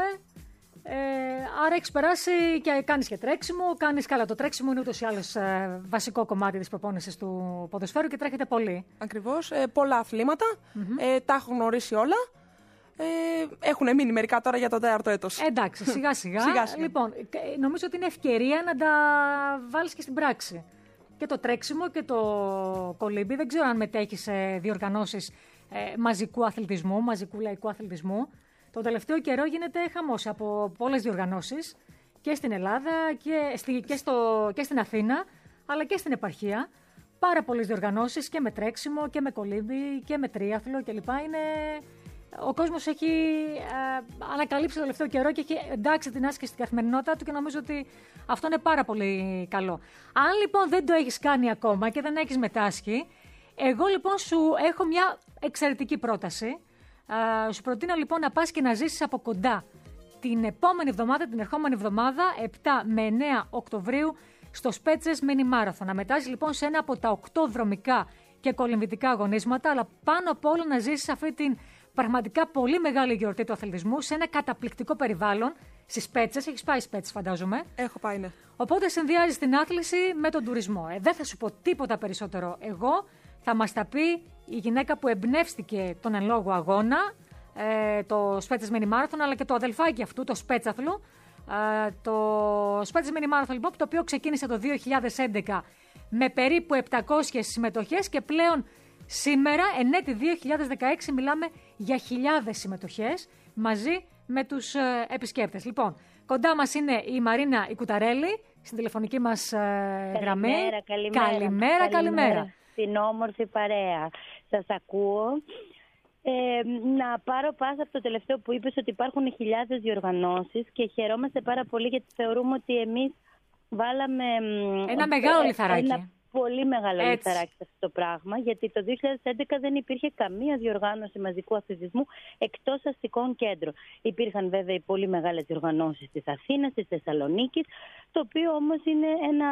Άρα έχεις περάσει και κάνεις και τρέξιμο. Καλά, το τρέξιμο είναι ούτως ή άλλως βασικό κομμάτι της προπόνησης του ποδοσφαίρου και τρέχετε πολύ. Ακριβώς. Πολλά αθλήματα. Τα έχω γνωρίσει όλα. Έχουν μείνει μερικά τώρα για το 4ο έτος. Εντάξει, σιγά σιγά. Λοιπόν, νομίζω ότι είναι ευκαιρία να τα βάλεις και στην πράξη. Και το τρέξιμο και το κολύμπι. Δεν ξέρω αν μετέχεις σε διοργανώσεις μαζικού αθλητισμού, μαζικού λαϊκού αθλητισμού. Το τελευταίο καιρό γίνεται χαμός από πολλές διοργανώσεις και στην Ελλάδα και στην Αθήνα, αλλά και στην επαρχία. Πάρα πολλές διοργανώσεις και με τρέξιμο και με κολύμπι και με τρίαθλο κλπ. Ο κόσμος έχει ανακαλύψει το τελευταίο καιρό και έχει εντάξει την άσκηση στην καθημερινότητά του και νομίζω ότι αυτό είναι πάρα πολύ καλό. Αν λοιπόν δεν το έχεις κάνει ακόμα και δεν έχεις μετάσχει, εγώ λοιπόν σου έχω μια εξαιρετική πρόταση. Σου προτείνω λοιπόν να πας και να ζήσεις από κοντά την ερχόμενη εβδομάδα, 7 με 9 Οκτωβρίου, στο Σπέτσες Mini Marathon. Να μετάσχεις λοιπόν σε ένα από τα 8 δρομικά και κολυμβητικά αγωνίσματα, αλλά πάνω απ' όλα να ζήσεις αυτή την πραγματικά πολύ μεγάλη γιορτή του αθλητισμού σε ένα καταπληκτικό περιβάλλον στις Σπέτσες. Έχεις πάει Σπέτσες, φαντάζομαι. Έχω πάει, ναι. Οπότε συνδυάζεις την άθληση με τον τουρισμό. Δεν θα σου πω τίποτα περισσότερο εγώ. Θα μας τα πει η γυναίκα που εμπνεύστηκε τον εν λόγω αγώνα, το Σπέτσες Mini Marathon, αλλά και το αδελφάκι αυτού, το Σπέτσαθλο. Το Σπέτσες Mini Marathon, λοιπόν, το οποίο ξεκίνησε το 2011 με περίπου 700 συμμετοχές και πλέον σήμερα, εν έτη 2016, μιλάμε για χιλιάδες συμμετοχές μαζί με τους επισκέπτες. Λοιπόν, κοντά μας είναι η Μαρίνα η Κουταρέλη, στην τηλεφωνική μας γραμμή. Καλημέρα. Την όμορφη παρέα. Σας ακούω. Να πάρω πάσα από το τελευταίο που είπες ότι υπάρχουν χιλιάδες διοργανώσεις και χαιρόμαστε πάρα πολύ γιατί θεωρούμε ότι εμείς βάλαμε ένα μεγάλο λιθαράκι. Πολύ μεγάλο λιθαράκι σε αυτό το πράγμα, γιατί το 2011 δεν υπήρχε καμία διοργάνωση μαζικού αθλητισμού εκτός αστικών κέντρων. Υπήρχαν βέβαια οι πολύ μεγάλες διοργανώσεις της Αθήνας, της Θεσσαλονίκης, το οποίο όμως είναι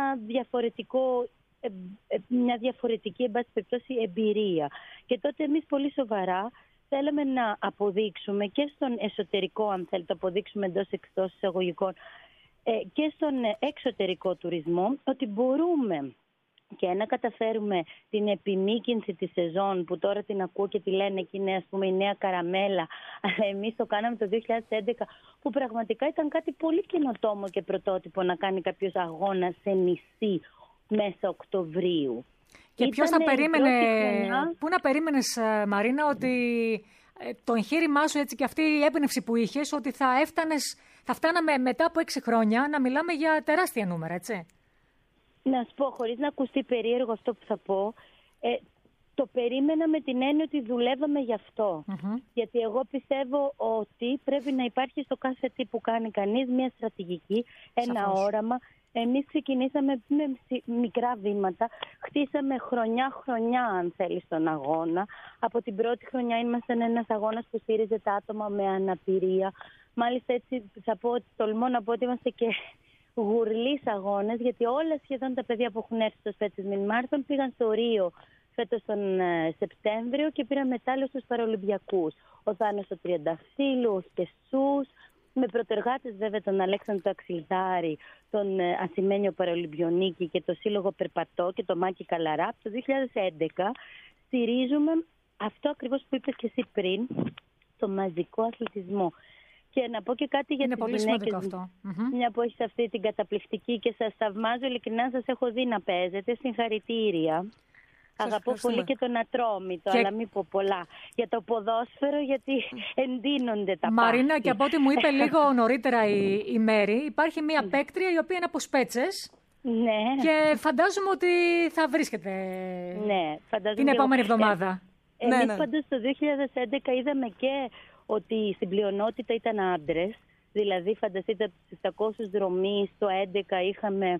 μια διαφορετική, εν πάση περιπτώσει, εμπειρία. Και τότε εμείς πολύ σοβαρά θέλαμε να αποδείξουμε και στον εσωτερικό, αν θέλετε, αποδείξουμε εντός-εκτός εισαγωγικών, και στον εξωτερικό τουρισμό, ότι μπορούμε και να καταφέρουμε την επιμήκυνση της σεζόν που τώρα την ακούω και τη λένε και είναι, ας πούμε, η νέα καραμέλα. Εμείς το κάναμε το 2011 που πραγματικά ήταν κάτι πολύ καινοτόμο και πρωτότυπο να κάνει κάποιος αγώνα σε νησί μέσα Οκτωβρίου. Και ποιος θα περίμενε, πού να περίμενες, Μαρίνα, ότι το εγχείρημά σου, έτσι, και αυτή η έμπνευση που είχες, ότι θα φτάναμε μετά από 6 χρόνια να μιλάμε για τεράστια νούμερα, έτσι? Να σου πω, χωρίς να ακουστεί περίεργο αυτό που θα πω, το περίμενα με την έννοια ότι δουλεύαμε γι' αυτό. Γιατί εγώ πιστεύω ότι πρέπει να υπάρχει στο κάθε τι που κάνει κανείς μια στρατηγική, ένα όραμα. Εμείς ξεκινήσαμε με μικρά βήματα, χτίσαμε χρονιά αν θέλεις τον αγώνα. Από την πρώτη χρονιά ήμασταν ένας αγώνας που στήριζε τα άτομα με αναπηρία. Μάλιστα έτσι τολμώ να πω ότι είμαστε και γουρλείς αγώνες, γιατί όλα σχεδόν τα παιδιά που έχουν έρθει στο Σπέτσες Mini Marathon πήγαν στο Ρίο φέτος τον Σεπτέμβριο και πήραν μετάλλιο στους Παραολυμπιακούς. Ο Θάνος ο Τριανταφύλλου, ο Στεσούς, με πρωτεργάτες βέβαια τον Αλέξανδρο Αξιλδάρη, τον Ασημένιο Παραολυμπιονίκη και το Σύλλογο Περπατώ και το Μάκη Καλαρά. Το 2011 στηρίζουμε αυτό ακριβώς που είπες και εσύ πριν, το μαζικό αθλητισμό. Και να πω και κάτι για τις γυναίκες, αυτό. Μια που έχεις αυτή την καταπληκτική και σας θαυμάζω, ειλικρινά σας έχω δει να παίζετε, συγχαρητήρια. Αγαπώ πολύ και τον Ατρόμητο, αλλά μην πω πολλά. Για το ποδόσφαιρο, γιατί εντείνονται τα Μαρίνα, πάθη. και από ό,τι μου είπε λίγο νωρίτερα η Μέρη, υπάρχει μια παίκτρια η οποία είναι από Σπέτσες. Ναι. Και φαντάζομαι ότι θα βρίσκεται την επόμενη εβδομάδα. Εμείς πάντως το 2011 είδαμε και ότι στην πλειονότητα ήταν άντρες. Δηλαδή, φανταστείτε, από τους 700 δρομείς, το 2011 είχαμε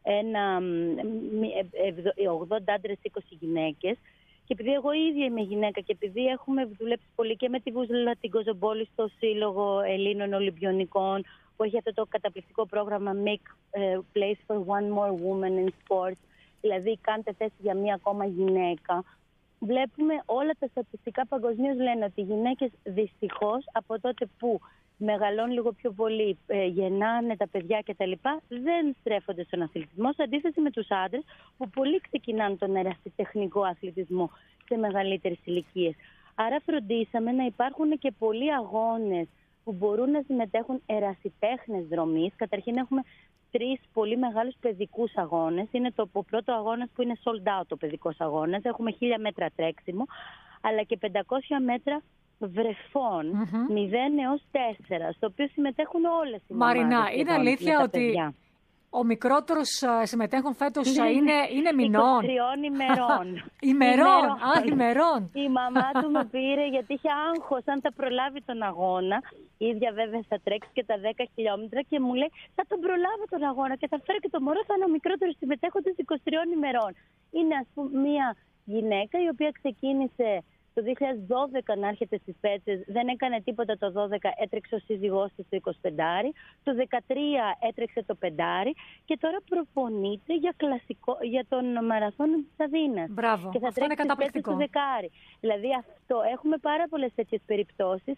80 άντρες, 20 γυναίκες. Και επειδή εγώ ίδια είμαι γυναίκα και επειδή έχουμε δουλέψει πολύ και με τη Βούζλα την Κοζομπόλη στο Σύλλογο Ελλήνων Ολυμπιονικών, που έχει αυτό το καταπληκτικό πρόγραμμα Make Place for One More Woman in Sports, δηλαδή κάντε θέση για μία ακόμα γυναίκα. Βλέπουμε όλα τα στατιστικά παγκοσμίως λένε ότι οι γυναίκες δυστυχώς από τότε που μεγαλώνουν λίγο πιο πολύ, γεννάνε τα παιδιά κτλ. Δεν στρέφονται στον αθλητισμό, σε αντίθεση με τους άντρες που πολλοί ξεκινάνε τον ερασιτεχνικό αθλητισμό σε μεγαλύτερες ηλικίες. Άρα φροντίσαμε να υπάρχουν και πολλοί αγώνες που μπορούν να συμμετέχουν ερασιτέχνες δρομής. Καταρχήν έχουμε 3 πολύ μεγάλους παιδικούς αγώνες. Είναι το πρώτο αγώνας που είναι sold out ο παιδικός αγώνας. Έχουμε 1000 μέτρα τρέξιμο, αλλά και 500 μέτρα βρεφών, 0 έως 4, στο οποίο συμμετέχουν όλες οι μαμάδες. Μαρίνα, είναι αλήθεια ότι ο μικρότερος συμμετέχον φέτος είναι μηνών. 23 ημερών. ημερών. Η μαμά του με πήρε γιατί είχε άγχος αν θα προλάβει τον αγώνα. Η ίδια βέβαια θα τρέξει και τα 10 χιλιόμετρα και μου λέει θα τον προλάβω τον αγώνα και θα φέρω και το μωρό, θα είναι ο μικρότερος συμμετέχοντας 23 ημερών. Είναι ας πούμε μια γυναίκα η οποία ξεκίνησε το 2012 να έρχεται στις Σπέτσες, δεν έκανε τίποτα το 2012, έτρεξε ο σύζυγός της το 25, το 2013 έτρεξε το 5 και τώρα προπονείται για τον μαραθώνιο της Αθήνας. Μπράβο, και θα αυτό είναι καταπληκτικό. Το 10. Δηλαδή έχουμε πάρα πολλές τέτοιες περιπτώσεις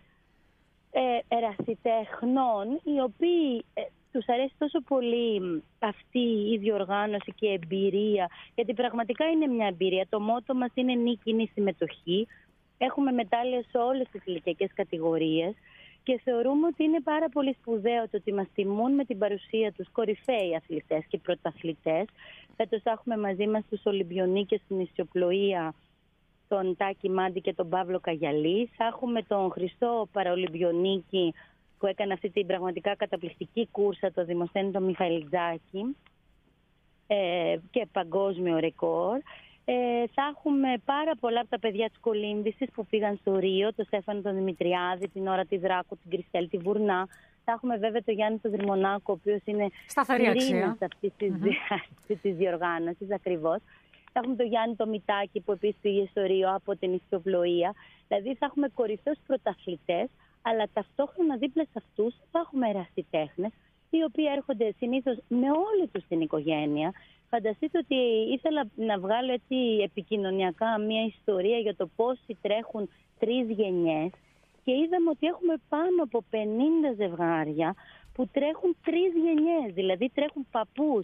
ερασιτεχνών οι οποίοι τους αρέσει τόσο πολύ αυτή η διοργάνωση και η εμπειρία, γιατί πραγματικά είναι μια εμπειρία. Το μότο μας είναι νίκη, είναι η συμμετοχή. Έχουμε μετάλλια σε όλες τις ηλικιακές κατηγορίες και θεωρούμε ότι είναι πάρα πολύ σπουδαίο το ότι μας τιμούν με την παρουσία τους κορυφαίοι αθλητές και πρωταθλητές. Φέτος θα έχουμε μαζί μας τους Ολυμπιονίκες στην ισιοπλοεία, τον Τάκη Μάντη και τον Παύλο Καγιαλή. Θα έχουμε τον Χριστό Παραολυμπιονίκη που έκανε αυτή την πραγματικά καταπληκτική κούρσα, το Δημοσθένη τον Μιχαηλτζάκη και παγκόσμιο ρεκόρ. Θα έχουμε πάρα πολλά από τα παιδιά της Κολύμβησης που πήγαν στο Ρίο, τον Στέφανο τον Δημητριάδη, την Ώρα τη Δράκου, την Κριστέλ τη Βουρνά. Θα έχουμε βέβαια τον Γιάννη τον Δρυμονάκο, ο οποίος είναι ειρήνας αυτής της διοργάνωσης ακριβώς. Θα έχουμε τον Γιάννη τον Μητάκη που επίσης πήγε στο Ρίο από την ισιοπλοεία. Δηλαδή θα έχουμε κορυφαίους πρωταθλητές, αλλά ταυτόχρονα δίπλα σε αυτούς θα έχουμε ερασιτέχνες, οι οποίοι έρχονται συνήθως με όλη τους την οικογένεια. Φανταστείτε ότι ήθελα να βγάλω έτσι επικοινωνιακά μια ιστορία για το πόσοι τρέχουν 3 γενιές και είδαμε ότι έχουμε πάνω από 50 ζευγάρια που τρέχουν 3 γενιές, δηλαδή τρέχουν παππούς,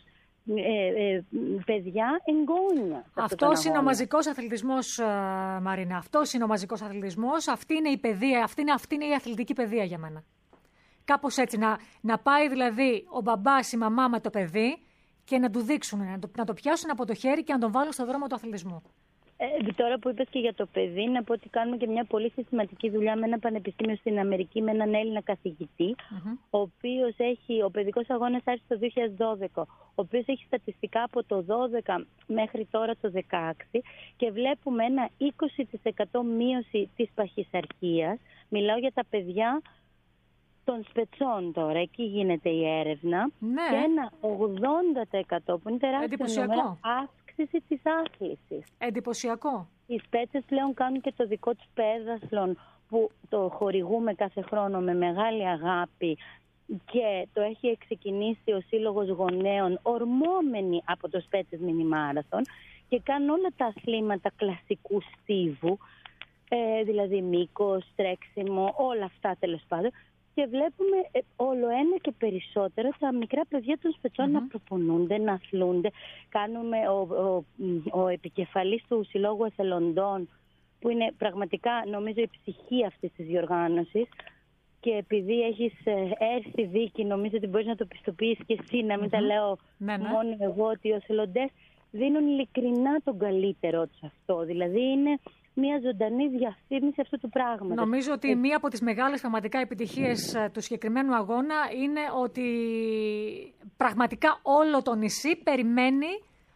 παιδιά, εγγόνια. Αυτός είναι ο μαζικός αθλητισμός, Μαρίνα. Αυτός είναι ο μαζικός αθλητισμός. Αυτή είναι η παιδεία, αυτή είναι η αθλητική παιδεία για μένα. Κάπως έτσι, να πάει δηλαδή ο μπαμπάς, η μαμά με το παιδί και να του δείξουν, να το πιάσουν από το χέρι και να τον βάλουν στον δρόμο του αθλητισμού. Τώρα που είπες και για το παιδί, να πω ότι κάνουμε και μια πολύ συστηματική δουλειά με ένα πανεπιστήμιο στην Αμερική, με έναν Έλληνα καθηγητή, ο οποίος ο παιδικός αγώνας άρχισε το 2012, ο οποίος έχει στατιστικά από το 12 μέχρι τώρα το 16 και βλέπουμε ένα 20% μείωση της παχυσαρκίας. Μιλάω για τα παιδιά των Σπετσών τώρα, εκεί γίνεται η έρευνα, και ένα 80% που είναι τεράστιο νούμερο αύξηση της άθλησης. Εντυπωσιακό. Οι Σπέτσες πλέον κάνουν και το δικό τους πέδαθλον που το χορηγούμε κάθε χρόνο με μεγάλη αγάπη και το έχει ξεκινήσει ο Σύλλογος Γονέων ορμόμενοι από το Σπέτσες Μίνι Μάραθον και κάνουν όλα τα αθλήματα κλασικού στίβου, δηλαδή μήκος, τρέξιμο, όλα αυτά τέλος πάντων. Και βλέπουμε όλο ένα και περισσότερο τα μικρά παιδιά των Σπετσών να προπονούνται, να αθλούνται. Κάνουμε ο επικεφαλής του Συλλόγου Εθελοντών, που είναι πραγματικά νομίζω η ψυχή αυτής της διοργάνωσης, και επειδή έχεις έρθει, Βίκη, νομίζω ότι μπορείς να το πιστοποιήσεις και εσύ, να μην τα λέω μόνο εγώ, ότι οι εθελοντές δίνουν ειλικρινά τον καλύτερό τους αυτό. Δηλαδή είναι μια ζωντανή διαφήμιση αυτού του πράγματος. Νομίζω ότι μία από τις μεγάλες πραγματικά επιτυχίες του συγκεκριμένου αγώνα είναι ότι πραγματικά όλο το νησί περιμένει,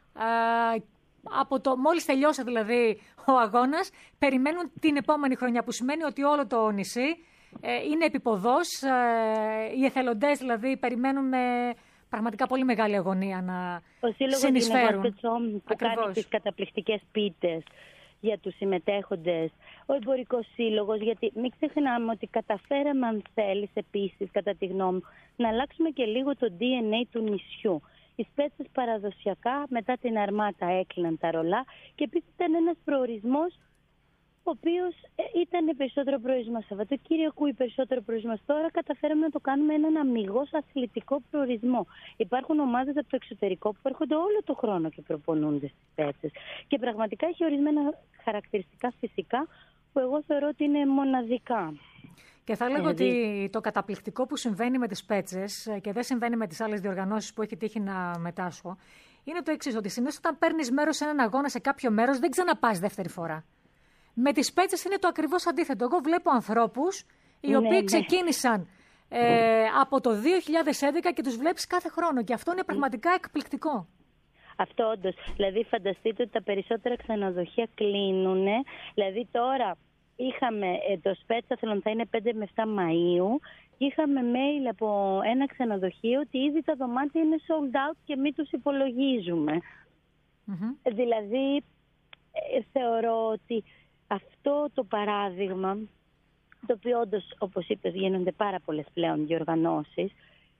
μόλις τελειώσει δηλαδή ο αγώνας, περιμένουν την επόμενη χρονιά, που σημαίνει ότι όλο το νησί είναι επιποδός. Οι εθελοντές δηλαδή περιμένουν με πραγματικά πολύ μεγάλη αγωνία να συνεισφέρουν. Ο Σύλλογος που κάνει τις καταπληκτικές πίτες για τους συμμετέχοντες, ο Εμπορικός Σύλλογος, γιατί μην ξεχνάμε ότι καταφέραμε, αν θέλεις επίσης, κατά τη γνώμη μου, να αλλάξουμε και λίγο το DNA του νησιού. Οι Σπέτσες παραδοσιακά μετά την Αρμάτα έκλειναν τα ρολά και επίσης ήταν ένας προορισμός ο οποίος ήταν περισσότερο προορισμός Σαββατοκύριακου ή περισσότερο προορισμός. Τώρα καταφέραμε να το κάνουμε έναν αμιγώς αθλητικό προορισμό. Υπάρχουν ομάδες από το εξωτερικό που έρχονται όλο το χρόνο και προπονούνται στις Σπέτσες. Και πραγματικά έχει ορισμένα χαρακτηριστικά φυσικά που εγώ θεωρώ ότι είναι μοναδικά. Και θα έλεγα ότι το καταπληκτικό που συμβαίνει με τις Σπέτσες και δεν συμβαίνει με τις άλλες διοργανώσεις που έχει τύχει να μετάσχω, είναι το εξής, ότι συνήθως όταν παίρνεις μέρος σε έναν αγώνα σε κάποιο μέρος δεν ξαναπάς δεύτερη φορά. Με τις Σπέτσες είναι το ακριβώς αντίθετο. Εγώ βλέπω ανθρώπους οι οποίοι ξεκίνησαν από το 2011 και τους βλέπεις κάθε χρόνο και αυτό είναι πραγματικά εκπληκτικό. Αυτό όντως. Δηλαδή φανταστείτε ότι τα περισσότερα ξενοδοχεία κλείνουν. Δηλαδή τώρα είχαμε το Σπέτσαθλον θα είναι 5 με 7 Μαΐου και είχαμε mail από ένα ξενοδοχείο ότι ήδη τα δωμάτια είναι sold out και μην τους υπολογίζουμε. Δηλαδή θεωρώ ότι αυτό το παράδειγμα, το οποίο όντως, όπως είπες, γίνονται πάρα πολλές πλέον διοργανώσεις,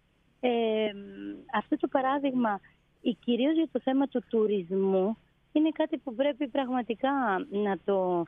αυτό το παράδειγμα, κυρίως για το θέμα του τουρισμού, είναι κάτι που πρέπει πραγματικά να το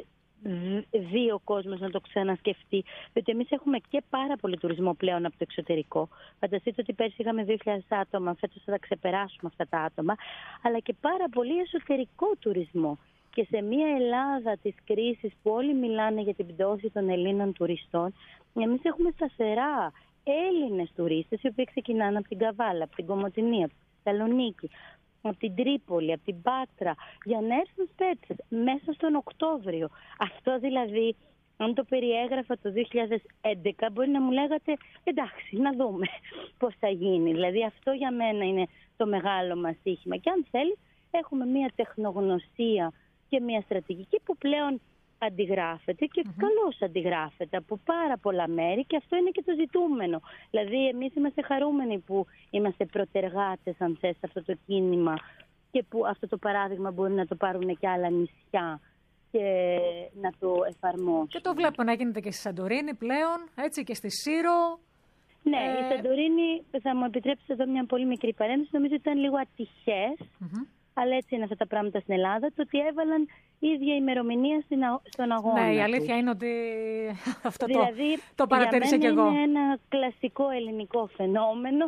δει ο κόσμος, να το ξανασκεφτεί. Διότι εμείς έχουμε και πάρα πολύ τουρισμό πλέον από το εξωτερικό. Φανταστείτε ότι πέρσι είχαμε 2.000 άτομα, φέτος θα τα ξεπεράσουμε αυτά τα άτομα, αλλά και πάρα πολύ εσωτερικό τουρισμό. Και σε μια Ελλάδα της κρίσης που όλοι μιλάνε για την πτώση των Ελλήνων τουριστών, εμείς έχουμε σταθερά Έλληνες τουρίστες οι οποίοι ξεκινάνε από την Καβάλα, από την Κομοτηνή, από τη Θεσσαλονίκη, από την Τρίπολη, από την Πάτρα, για να έρθουν Σπέτσες μέσα στον Οκτώβριο. Αυτό δηλαδή, αν το περιέγραφα το 2011, μπορεί να μου λέγατε εντάξει, να δούμε πώς θα γίνει. Δηλαδή αυτό για μένα είναι το μεγάλο μας στοίχημα. Και αν θέλει, έχουμε μια τεχνογνωσία και μια στρατηγική που πλέον αντιγράφεται και καλώς αντιγράφεται από πάρα πολλά μέρη και αυτό είναι και το ζητούμενο. Δηλαδή εμείς είμαστε χαρούμενοι που είμαστε πρωτεργάτες, αν θες, σε αυτό το κίνημα και που αυτό το παράδειγμα μπορεί να το πάρουν και άλλα νησιά και να το εφαρμόσουν. Και το βλέπω να γίνεται και στη Σαντορίνη πλέον, έτσι, και στη Σύρο. Ναι, η Σαντορίνη, θα μου επιτρέψετε εδώ μια πολύ μικρή παρένθεση, νομίζω ότι ήταν λίγο ατυχές. Αλλά έτσι είναι αυτά τα πράγματα στην Ελλάδα, το ότι έβαλαν ίδια ημερομηνία στον αγώνα. Ναι, η αλήθεια είναι ότι αυτό δηλαδή, το παρατήρησα κι εγώ. Είναι ένα κλασικό ελληνικό φαινόμενο,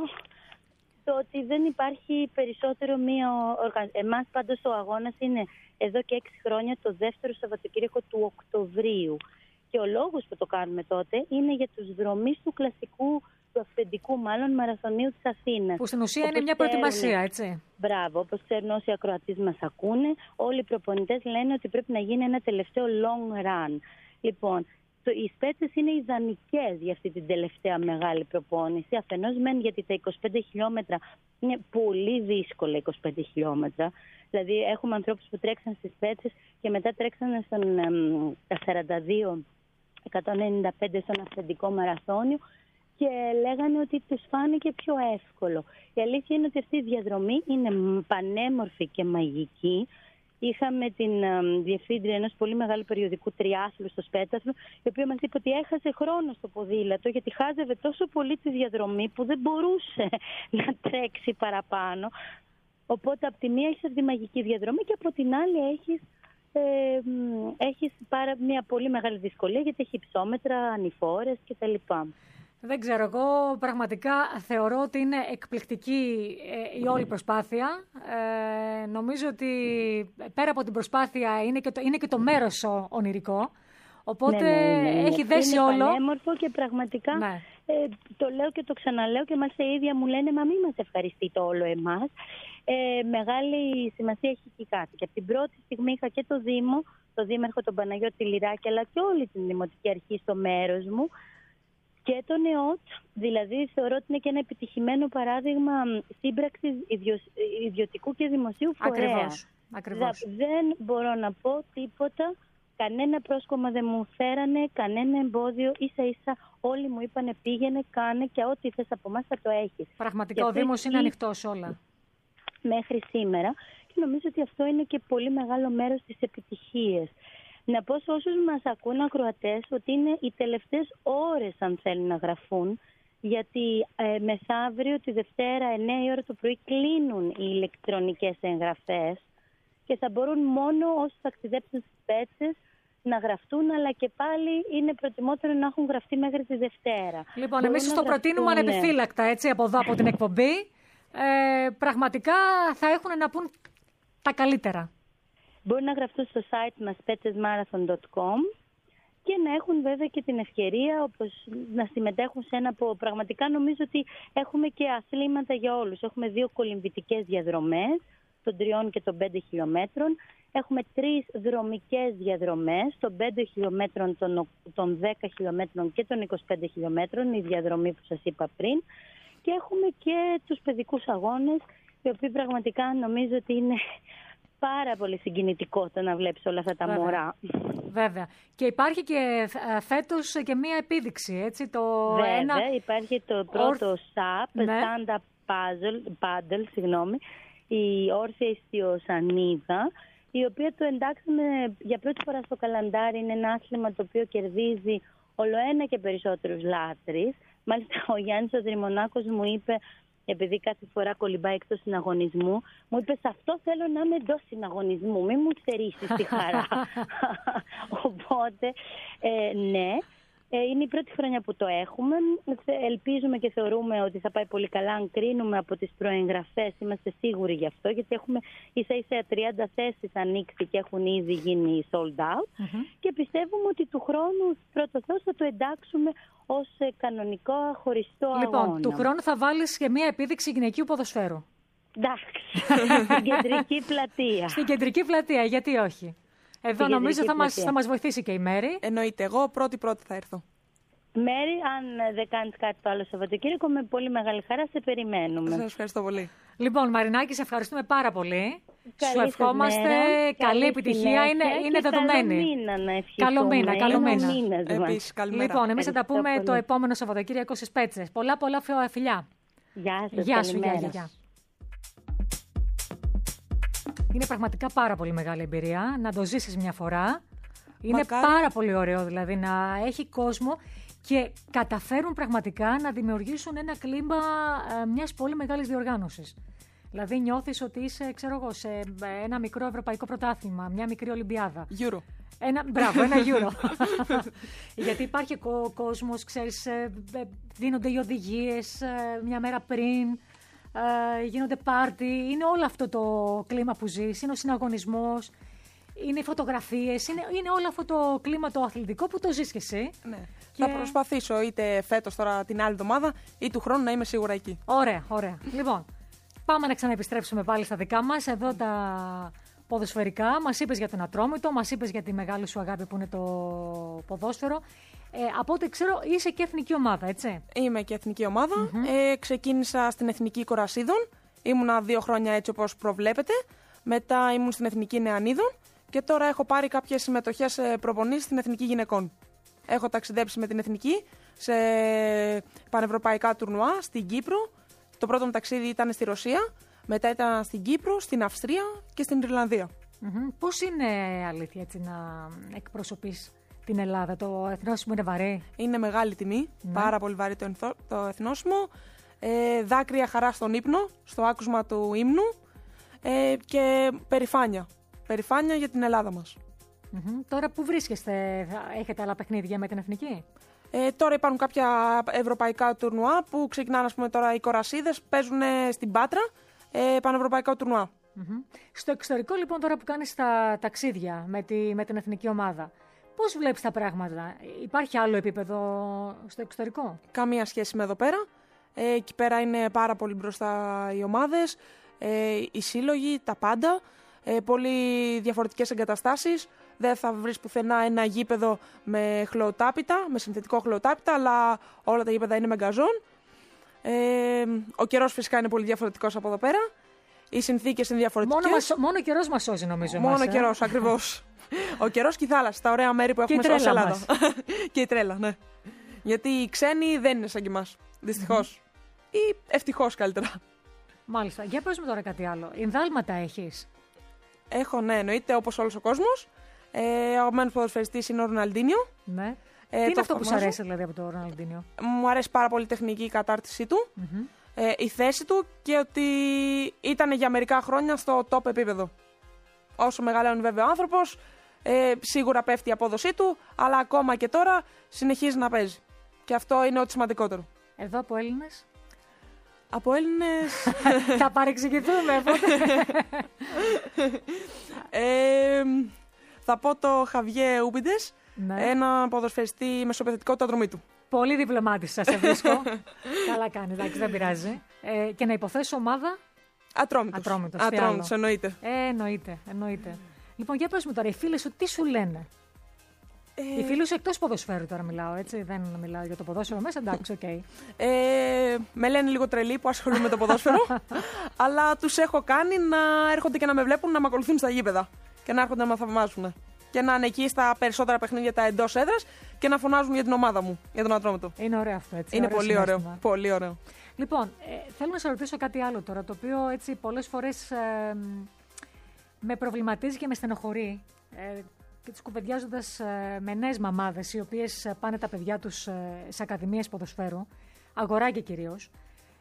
το ότι δεν υπάρχει περισσότερο μία οργάνωση. Εμάς πάντως ο αγώνας είναι εδώ και 6 χρόνια το δεύτερο Σαββατοκύριακο του Οκτωβρίου. Και ο λόγος που το κάνουμε τότε είναι για τους δρομείς του κλασικού, του αυθεντικού μάλλον μαραθωνίου της Αθήνας. Που στην ουσία είναι μια προετοιμασία, έτσι. Μπράβο, όπως ξέρουν όσοι ακροατές μας ακούνε, όλοι οι προπονητές λένε ότι πρέπει να γίνει ένα τελευταίο long run. Λοιπόν, οι Σπέτσες είναι ιδανικές για αυτή την τελευταία μεγάλη προπόνηση. Αφενός μεν γιατί τα 25 χιλιόμετρα είναι πολύ δύσκολα 25 χιλιόμετρα. Δηλαδή έχουμε ανθρώπους που τρέξαν στις Σπέτσες και μετά τρέξαν στα 42, 195 στον αυθεντικό μαραθώνιο και λέγανε ότι τους φάνηκε πιο εύκολο. Η αλήθεια είναι ότι αυτή η διαδρομή είναι πανέμορφη και μαγική. Είχαμε την διευθύντρια ενός πολύ μεγάλου περιοδικού τριάθλου στο Σπέτσαθλο, η οποία μας είπε ότι έχασε χρόνο στο ποδήλατο γιατί χάζευε τόσο πολύ τη διαδρομή που δεν μπορούσε να τρέξει παραπάνω. Οπότε από τη μία έχεις αυτή τη μαγική διαδρομή και από την άλλη έχεις μια πολύ μεγάλη δυσκολία γιατί έχει υψόμετρα, ανηφόρες κτλ. Δεν ξέρω, εγώ πραγματικά θεωρώ ότι είναι εκπληκτική η όλη προσπάθεια. Νομίζω ότι πέρα από την προσπάθεια είναι και το μέρος ονειρικό. Οπότε έχει δέσει είναι όλο. Είναι πανέμορφο και πραγματικά το λέω και το ξαναλέω και μάλιστα η ίδια μου λένε «Μα μη μας ευχαριστεί το όλο εμάς». Μεγάλη σημασία έχει και κάτι. Και από την πρώτη στιγμή είχα και το Δήμο, το Δήμαρχο τον Παναγιώτη Λυράκη, αλλά και όλη την Δημοτική Αρχή στο μέρος μου και τον ΕΟΤ. Δηλαδή θεωρώ ότι είναι και ένα επιτυχημένο παράδειγμα σύμπραξης ιδιωτικού και δημοσίου φορέα. Ακριβώς. Δεν μπορώ να πω τίποτα. Κανένα πρόσκομα δεν μου φέρανε, κανένα εμπόδιο. Ίσα ίσα όλοι μου είπανε πήγαινε, κάνε και ό,τι θες από εμάς θα το έχεις. Πραγματικά ο Δήμος είναι ανοιχτός όλα. Μέχρι σήμερα και νομίζω ότι αυτό είναι και πολύ μεγάλο μέρος της επιτυχίας. Να πω σε όσους μας ακούν ακροατές ότι είναι οι τελευταίες ώρες αν θέλουν να γραφούν, γιατί μεθαύριο τη Δευτέρα 9 η ώρα το πρωί κλείνουν οι ηλεκτρονικές εγγραφές και θα μπορούν μόνο όσοι ταξιδέψουν στις Πέτσες να γραφτούν, αλλά και πάλι είναι προτιμότερο να έχουν γραφτεί μέχρι τη Δευτέρα. Λοιπόν, εμείς το προτείνουμε ανεπιφύλακτα, έτσι, από εδώ, από την εκπομπή. Πραγματικά θα έχουν να πούν τα καλύτερα. Μπορούν να γραφτούν στο site μας petsesmarathon.com και να έχουν βέβαια και την ευκαιρία όπως να συμμετέχουν σε ένα από... Πραγματικά νομίζω ότι έχουμε και αθλήματα για όλους. Έχουμε 2 κολυμβητικές διαδρομές των 3 και των 5 χιλιόμετρων. Έχουμε 3 δρομικές διαδρομές των 5 χιλιόμετρων, των 10 χιλιόμετρων και των 25 χιλιόμετρων, η διαδρομή που σας είπα πριν. Και έχουμε και τους παιδικούς αγώνες, οι οποίοι πραγματικά νομίζω ότι είναι πάρα πολύ συγκινητικό το να βλέπεις όλα αυτά τα μωρά. Βέβαια. Και υπάρχει και φέτος και μία επίδειξη, έτσι. Βέβαια, υπάρχει το πρώτο SUP, Stand-Up Paddle, η όρθια ιστιοσανίδα, η οποία το εντάξαμε για πρώτη φορά στο καλαντάρι. Είναι ένα άθλημα το οποίο κερδίζει ολοένα και περισσότερους λάτρεις. Μάλιστα ο Γιάννης ο Δρυμονάκος μου είπε, επειδή κάθε φορά κολυμπάει εκτός συναγωνισμού, μου είπε «Σε αυτό θέλω να είμαι εντός συναγωνισμού, μην μου στερήσεις τη χαρά». Οπότε, ναι, είναι η πρώτη χρονιά που το έχουμε. Ελπίζουμε και θεωρούμε ότι θα πάει πολύ καλά. Αν κρίνουμε από τις προεγγραφές, είμαστε σίγουροι γι' αυτό, γιατί έχουμε ίσα-ίσα 30 θέσεις ανοίξει και έχουν ήδη γίνει sold out. Και πιστεύουμε ότι του χρόνου πρώτο Θεός θα το εντάξουμε ως κανονικό χωριστό αγώνα. Λοιπόν, του χρόνου θα βάλεις και μία επίδειξη γυναικείου ποδοσφαίρου. Εντάξει, στην κεντρική πλατεία. Στην κεντρική πλατεία, γιατί όχι. Εδώ νομίζω θα μας βοηθήσει και η Μέρη. Εννοείται, εγώ πρώτη θα έρθω. Μέρη, αν δεν κάνεις κάτι το άλλο Σαββατοκύριακο, με πολύ μεγάλη χαρά σε περιμένουμε. Σας ευχαριστώ πολύ. Λοιπόν, Μαρινάκη, σε ευχαριστούμε πάρα πολύ. Σου ευχόμαστε καλή επιτυχία. Είναι δεδομένη. Καλό μήνα. Επίσης, καλημέρα. Λοιπόν, εμείς θα τα πούμε το επόμενο Σαββατοκύριακο στις Πέτσες. Πολλά φιλιά. Γεια σου. Γεια. Είναι πραγματικά πάρα πολύ μεγάλη εμπειρία να το ζήσεις μια φορά. Είναι πάρα πολύ ωραίο δηλαδή να έχει κόσμο και καταφέρουν πραγματικά να δημιουργήσουν ένα κλίμα μιας πολύ μεγάλης διοργάνωσης. Δηλαδή νιώθεις ότι είσαι, ξέρω εγώ, σε ένα μικρό ευρωπαϊκό πρωτάθλημα, μια μικρή Ολυμπιάδα. Euro. Ένα Euro. Γιατί υπάρχει κόσμος, ξέρεις, δίνονται οι οδηγίες μια μέρα πριν. Γίνονται πάρτι, είναι όλο αυτό το κλίμα που ζεις, είναι ο συναγωνισμός, είναι οι φωτογραφίες, είναι όλο αυτό το κλίμα το αθλητικό που το ζεις και εσύ. Ναι. Και... Θα προσπαθήσω είτε φέτος τώρα την άλλη εβδομάδα ή του χρόνου να είμαι σίγουρα εκεί. Ωραία. Λοιπόν, πάμε να ξαναεπιστρέψουμε πάλι στα δικά μας, εδώ τα ποδοσφαιρικά. Μας είπες για τον Ατρόμητο, μας είπες για τη μεγάλη σου αγάπη που είναι το ποδόσφαιρο. Από ό,τι ξέρω είσαι και εθνική ομάδα, έτσι. Είμαι και εθνική ομάδα. Ξεκίνησα στην Εθνική Κορασίδων. Ήμουνα 2 χρόνια έτσι όπως προβλέπετε. Μετά ήμουν στην Εθνική Νεανίδων. Και τώρα έχω πάρει κάποιες συμμετοχές προπονήσεις στην Εθνική Γυναικών. Έχω ταξιδέψει με την Εθνική σε πανευρωπαϊκά τουρνουά στην Κύπρο. Το πρώτο μου ταξίδι ήταν στη Ρωσία. Μετά ήταν στην Κύπρο, στην Αυστρία και στην Ιρλανδία. Πώς είναι αλήθεια έτσι να εκπροσωπείς την Ελλάδα? Το εθνόσημο είναι βαρύ. Είναι μεγάλη τιμή. Πάρα πολύ βαρύ το εθνόσημο. Δάκρυα χαρά στον ύπνο, στο άκουσμα του ύμνου. Και περηφάνεια. Περηφάνεια για την Ελλάδα μας. Τώρα που βρίσκεστε, έχετε άλλα παιχνίδια με την εθνική? Τώρα υπάρχουν κάποια ευρωπαϊκά τουρνουά που ξεκινάνε, ας πούμε, τώρα οι κορασίδες παίζουν στην Πάτρα πανευρωπαϊκό τουρνουά. Στο εξωτερικό, λοιπόν, τώρα που κάνεις τα ταξίδια με την εθνική ομάδα, Πώς βλέπεις τα πράγματα, υπάρχει άλλο επίπεδο στο εξωτερικό? Καμία σχέση με εδώ πέρα. Εκεί πέρα είναι πάρα πολύ μπροστά οι ομάδες, οι σύλλογοι, τα πάντα. Πολύ διαφορετικές εγκαταστάσεις. Δεν θα βρεις πουθενά ένα γήπεδο με χλωοτάπητα, με συνθετικό χλωοτάπητα, αλλά όλα τα γήπεδα είναι με γκαζόν. Ο καιρός φυσικά είναι πολύ διαφορετικός από εδώ πέρα. Οι συνθήκες είναι διαφορετικές. Μόνο ο καιρός μας σώζει, νομίζω. Μόνο ο καιρός, ακριβώς. Ο καιρός και η θάλασσα, τα ωραία μέρη που έχουμε ως Ελλάδα. Και η τρέλα, ναι. Γιατί οι ξένοι δεν είναι σαν και εμάς. Δυστυχώς. Ή ευτυχώς καλύτερα. Μάλιστα. Για πες μου τώρα κάτι άλλο. Ινδάλματα έχεις? Έχω, ναι, εννοείται, όπως όλος ο κόσμος. Ο αγαπημένος ποδοσφαιριστής είναι ο Ροναλντίνιο. Ναι. Τι είναι αυτό που σου αρέσει δηλαδή από τον Ροναλντίνιο? Μου αρέσει πάρα πολύ η τεχνική κατάρτισή του, η θέση του και ότι ήταν για μερικά χρόνια στο top επίπεδο. Όσο μεγαλώνει βέβαια ο άνθρωπος, σίγουρα πέφτει η απόδοσή του, αλλά ακόμα και τώρα συνεχίζει να παίζει. Και αυτό είναι ό,τι σημαντικότερο. Εδώ από Έλληνες? Από Έλληνες... Θα παρεξηγηθούμε, θα πω το Χαβιέ Ούμπιντες, ναι. ένα ποδοσφαιριστή μεσοπαιδευτικό του Ατρωμίτου. Πολύ διπλωμάτης σε βρίσκω. Καλά κάνει, εντάξει, δεν πειράζει. Και να υποθέσω ομάδα... Ατρόμητος, εννοείται. Εννοείται. Λοιπόν, για πες μου τώρα, οι φίλοι σου τι σου λένε? Οι φίλοι σου εκτός ποδοσφαίρου τώρα μιλάω, έτσι, δεν μιλάω για το ποδόσφαιρο μέσα, εντάξει, οκ. Με λένε λίγο τρελή που ασχολούμαι με το ποδόσφαιρο, αλλά τους έχω κάνει να έρχονται και να με βλέπουν, να με ακολουθούν στα γήπεδα και να έρχονται να με θαυμάζουν. Και να είναι εκεί στα περισσότερα παιχνίδια τα εντός έδρας και να φωνάζουν για την ομάδα μου, για τον Ατρόμητο. Είναι ωραίο αυτό, έτσι. Είναι πολύ ωραίο. Πολύ ωραίο. Λοιπόν, θέλω να σε ρωτήσω κάτι άλλο τώρα, το οποίο έτσι πολλές φορές με προβληματίζει και με στενοχωρεί. Και τις κουβεντιάζοντας με νέες μαμάδες, οι οποίες πάνε τα παιδιά τους σε ακαδημίες ποδοσφαίρου, αγοράκια κυρίως,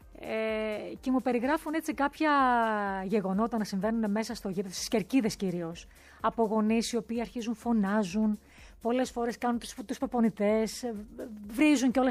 και μου περιγράφουν έτσι κάποια γεγονότα να συμβαίνουν μέσα στο γήπεδο, στις κερκίδες κυρίως, από γονείς οι οποίοι αρχίζουν φωνάζουν, πολλές φορές κάνουν τους προπονητές, βρίζουν και όλα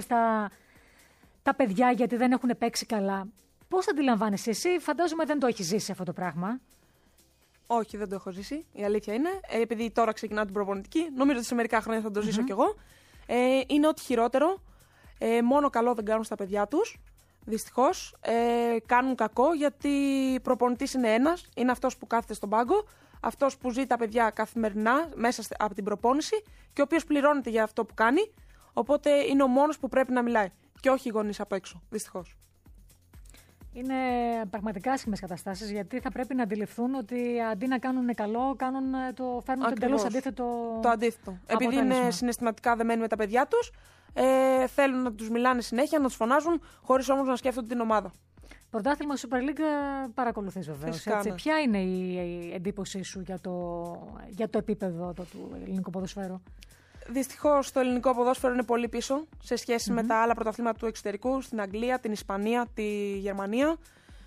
τα παιδιά γιατί δεν έχουν παίξει καλά. Πώς αντιλαμβάνεσαι εσύ? Φαντάζομαι δεν το έχεις ζήσει αυτό το πράγμα. Όχι, δεν το έχω ζήσει. Η αλήθεια είναι. Επειδή τώρα ξεκινάω την προπονητική, νομίζω ότι σε μερικά χρόνια θα το ζήσω κι εγώ. Είναι ό,τι χειρότερο. Μόνο καλό δεν κάνουν στα παιδιά τους. Δυστυχώς. Κάνουν κακό γιατί προπονητής είναι ένας. Είναι αυτός που κάθεται στον πάγκο. Αυτός που ζει τα παιδιά καθημερινά μέσα από την προπόνηση και ο οποίος πληρώνεται για αυτό που κάνει. Οπότε είναι ο μόνος που πρέπει να μιλάει. Και όχι οι γονείς από έξω. Δυστυχώς. Είναι πραγματικά άσχημες καταστάσεις, γιατί θα πρέπει να αντιληφθούν ότι αντί να κάνουν καλό, φέρνουν το εντελώς αντίθετο. Το αντίθετο. Επειδή είναι συναισθηματικά δεμένοι με τα παιδιά τους, θέλουν να τους μιλάνε συνέχεια, να τους φωνάζουν, χωρίς όμως να σκέφτονται την ομάδα. Πρωτάθλημα Super League παρακολουθείς βεβαίως. Ποια είναι η εντύπωσή σου για το επίπεδο του ελληνικού ποδοσφαίρου? Δυστυχώς το ελληνικό ποδόσφαιρο είναι πολύ πίσω σε σχέση με τα άλλα πρωταθλήματα του εξωτερικού, στην Αγγλία, την Ισπανία, τη Γερμανία.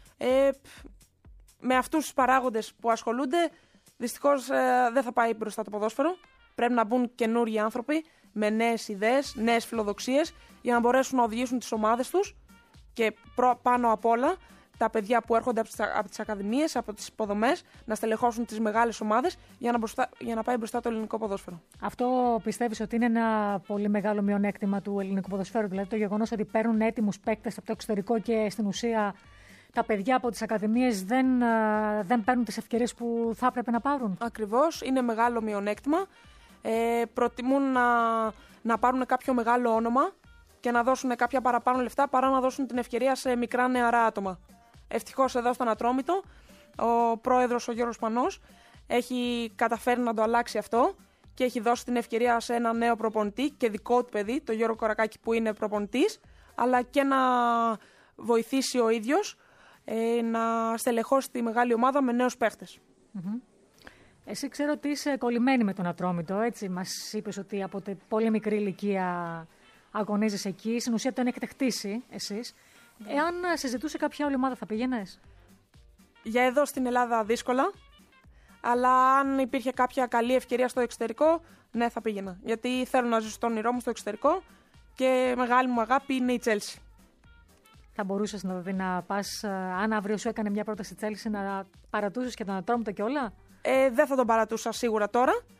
Με αυτούς τους παράγοντες που ασχολούνται, δυστυχώς δεν θα πάει μπροστά το ποδόσφαιρο. Πρέπει να μπουν καινούργιοι άνθρωποι με νέες ιδέες, νέες φιλοδοξίες για να μπορέσουν να οδηγήσουν τις ομάδες τους και πάνω απ' όλα τα παιδιά που έρχονται από τις ακαδημίες, από τις υποδομές, να στελεχώσουν τις μεγάλες ομάδες για να πάει μπροστά το ελληνικό ποδόσφαιρο. Αυτό πιστεύεις ότι είναι ένα πολύ μεγάλο μειονέκτημα του ελληνικού ποδοσφαίρου? Δηλαδή το γεγονός ότι παίρνουν έτοιμους παίκτες από το εξωτερικό και στην ουσία τα παιδιά από τις ακαδημίες δεν παίρνουν τις ευκαιρίες που θα έπρεπε να πάρουν? Ακριβώς, είναι μεγάλο μειονέκτημα. Προτιμούν να πάρουν κάποιο μεγάλο όνομα και να δώσουν κάποια παραπάνω λεφτά παρά να δώσουν την ευκαιρία σε μικρά νεαρά άτομα. Ευτυχώς εδώ στον Ατρόμητο ο πρόεδρος ο Γιώργος Πανός έχει καταφέρει να το αλλάξει αυτό και έχει δώσει την ευκαιρία σε ένα νέο προπονητή και δικό του παιδί, τον Γιώργο Κορακάκη που είναι προπονητής, αλλά και να βοηθήσει ο ίδιος να στελεχώσει τη μεγάλη ομάδα με νέους παίχτες. Εσύ ξέρω ότι είσαι κολλημένη με τον Ατρόμητο, έτσι. Μας είπες ότι από πολύ μικρή ηλικία αγωνίζεσαι εκεί. Στην ουσία τον έχετε χτίσει εσείς. Εάν συζητούσε κάποια άλλη ομάδα θα πήγαινες? Για εδώ στην Ελλάδα δύσκολα. Αλλά αν υπήρχε κάποια καλή ευκαιρία στο εξωτερικό, ναι, θα πήγαινα. Γιατί θέλω να ζήσω το όνειρό μου στο εξωτερικό και μεγάλη μου αγάπη είναι η Chelsea. Θα μπορούσες να πας, αν αύριο σου έκανε μια πρόταση Chelsea, να παρατούσες και τον Ατρόμητο και όλα? Δεν θα τον παρατούσα σίγουρα τώρα,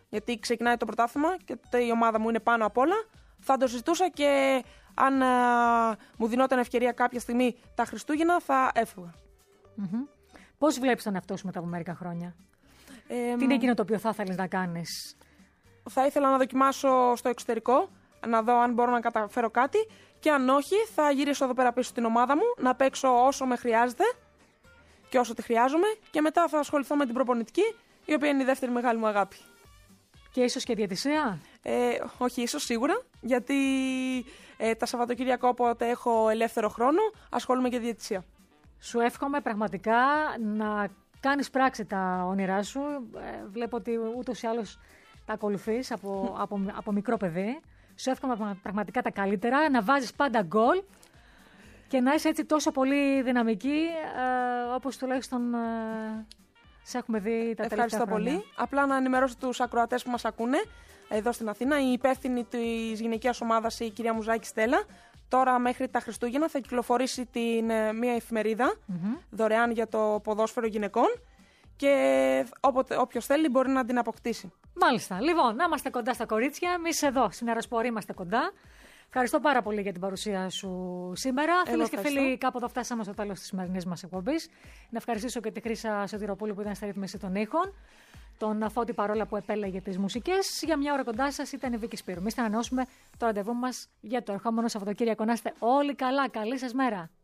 γιατί ξεκινάει το πρωτάθλημα και η ομάδα μου είναι πάνω απ' όλα, θα το συζητούσα και αν μου δινόταν ευκαιρία κάποια στιγμή τα Χριστούγεννα θα έφευγα. Πώς βλέπεις τον εαυτό σου μετά από μερικά χρόνια? Τι είναι εκείνο το οποίο θα ήθελες να κάνεις? Θα ήθελα να δοκιμάσω στο εξωτερικό, να δω αν μπορώ να καταφέρω κάτι και αν όχι θα γυρίσω εδώ πέρα πίσω στην ομάδα μου, να παίξω όσο με χρειάζεται και όσο τη χρειάζομαι και μετά θα ασχοληθώ με την προπονητική, η οποία είναι η δεύτερη μεγάλη μου αγάπη. Και ίσως και διαιτησία? Όχι, ίσως σίγουρα, γιατί τα Σαββατοκύριακα όποτε έχω ελεύθερο χρόνο ασχολούμαι και διαιτησία. Σου εύχομαι πραγματικά να κάνεις πράξη τα όνειρά σου. Βλέπω ότι ούτως ή άλλως τα ακολουθείς από μικρό παιδί. Σου εύχομαι πραγματικά τα καλύτερα, να βάζεις πάντα γκολ και να είσαι έτσι τόσο πολύ δυναμική όπως τουλάχιστον σε έχουμε δει τα τελευταία χρόνια. Ευχαριστώ πολύ. Απλά να ενημερώσω τους ακροατές που μας ακούνε εδώ στην Αθήνα. Η υπεύθυνη της γυναικείας ομάδας, η κυρία Μουζάκη Στέλλα, τώρα μέχρι τα Χριστούγεννα θα κυκλοφορήσει μία εφημερίδα δωρεάν για το ποδόσφαιρο γυναικών και όποιος θέλει μπορεί να την αποκτήσει. Μάλιστα. Λοιπόν, να είμαστε κοντά στα κορίτσια. Εμείς εδώ στην Ερασπορ είμαστε κοντά. Ευχαριστώ πάρα πολύ για την παρουσία σου σήμερα. Φίλες και φίλοι, κάπου εδώ φτάσαμε στο τέλος της σημερινής μας εκπομπής. Να ευχαριστήσω και τη Χρύσα Σωτηροπούλου που ήταν στη ρύθμιση των ήχων. Τον Φώτη Παρόλα που επέλεγε τις μουσικές. Για μια ώρα κοντά σας ήταν η Βίκη Σπύρου. Εμείς θα ανανεώσουμε το ραντεβού μας για το ερχόμενο Σαββατοκύριακο. Να είστε όλοι καλά. Καλή σας μέρα.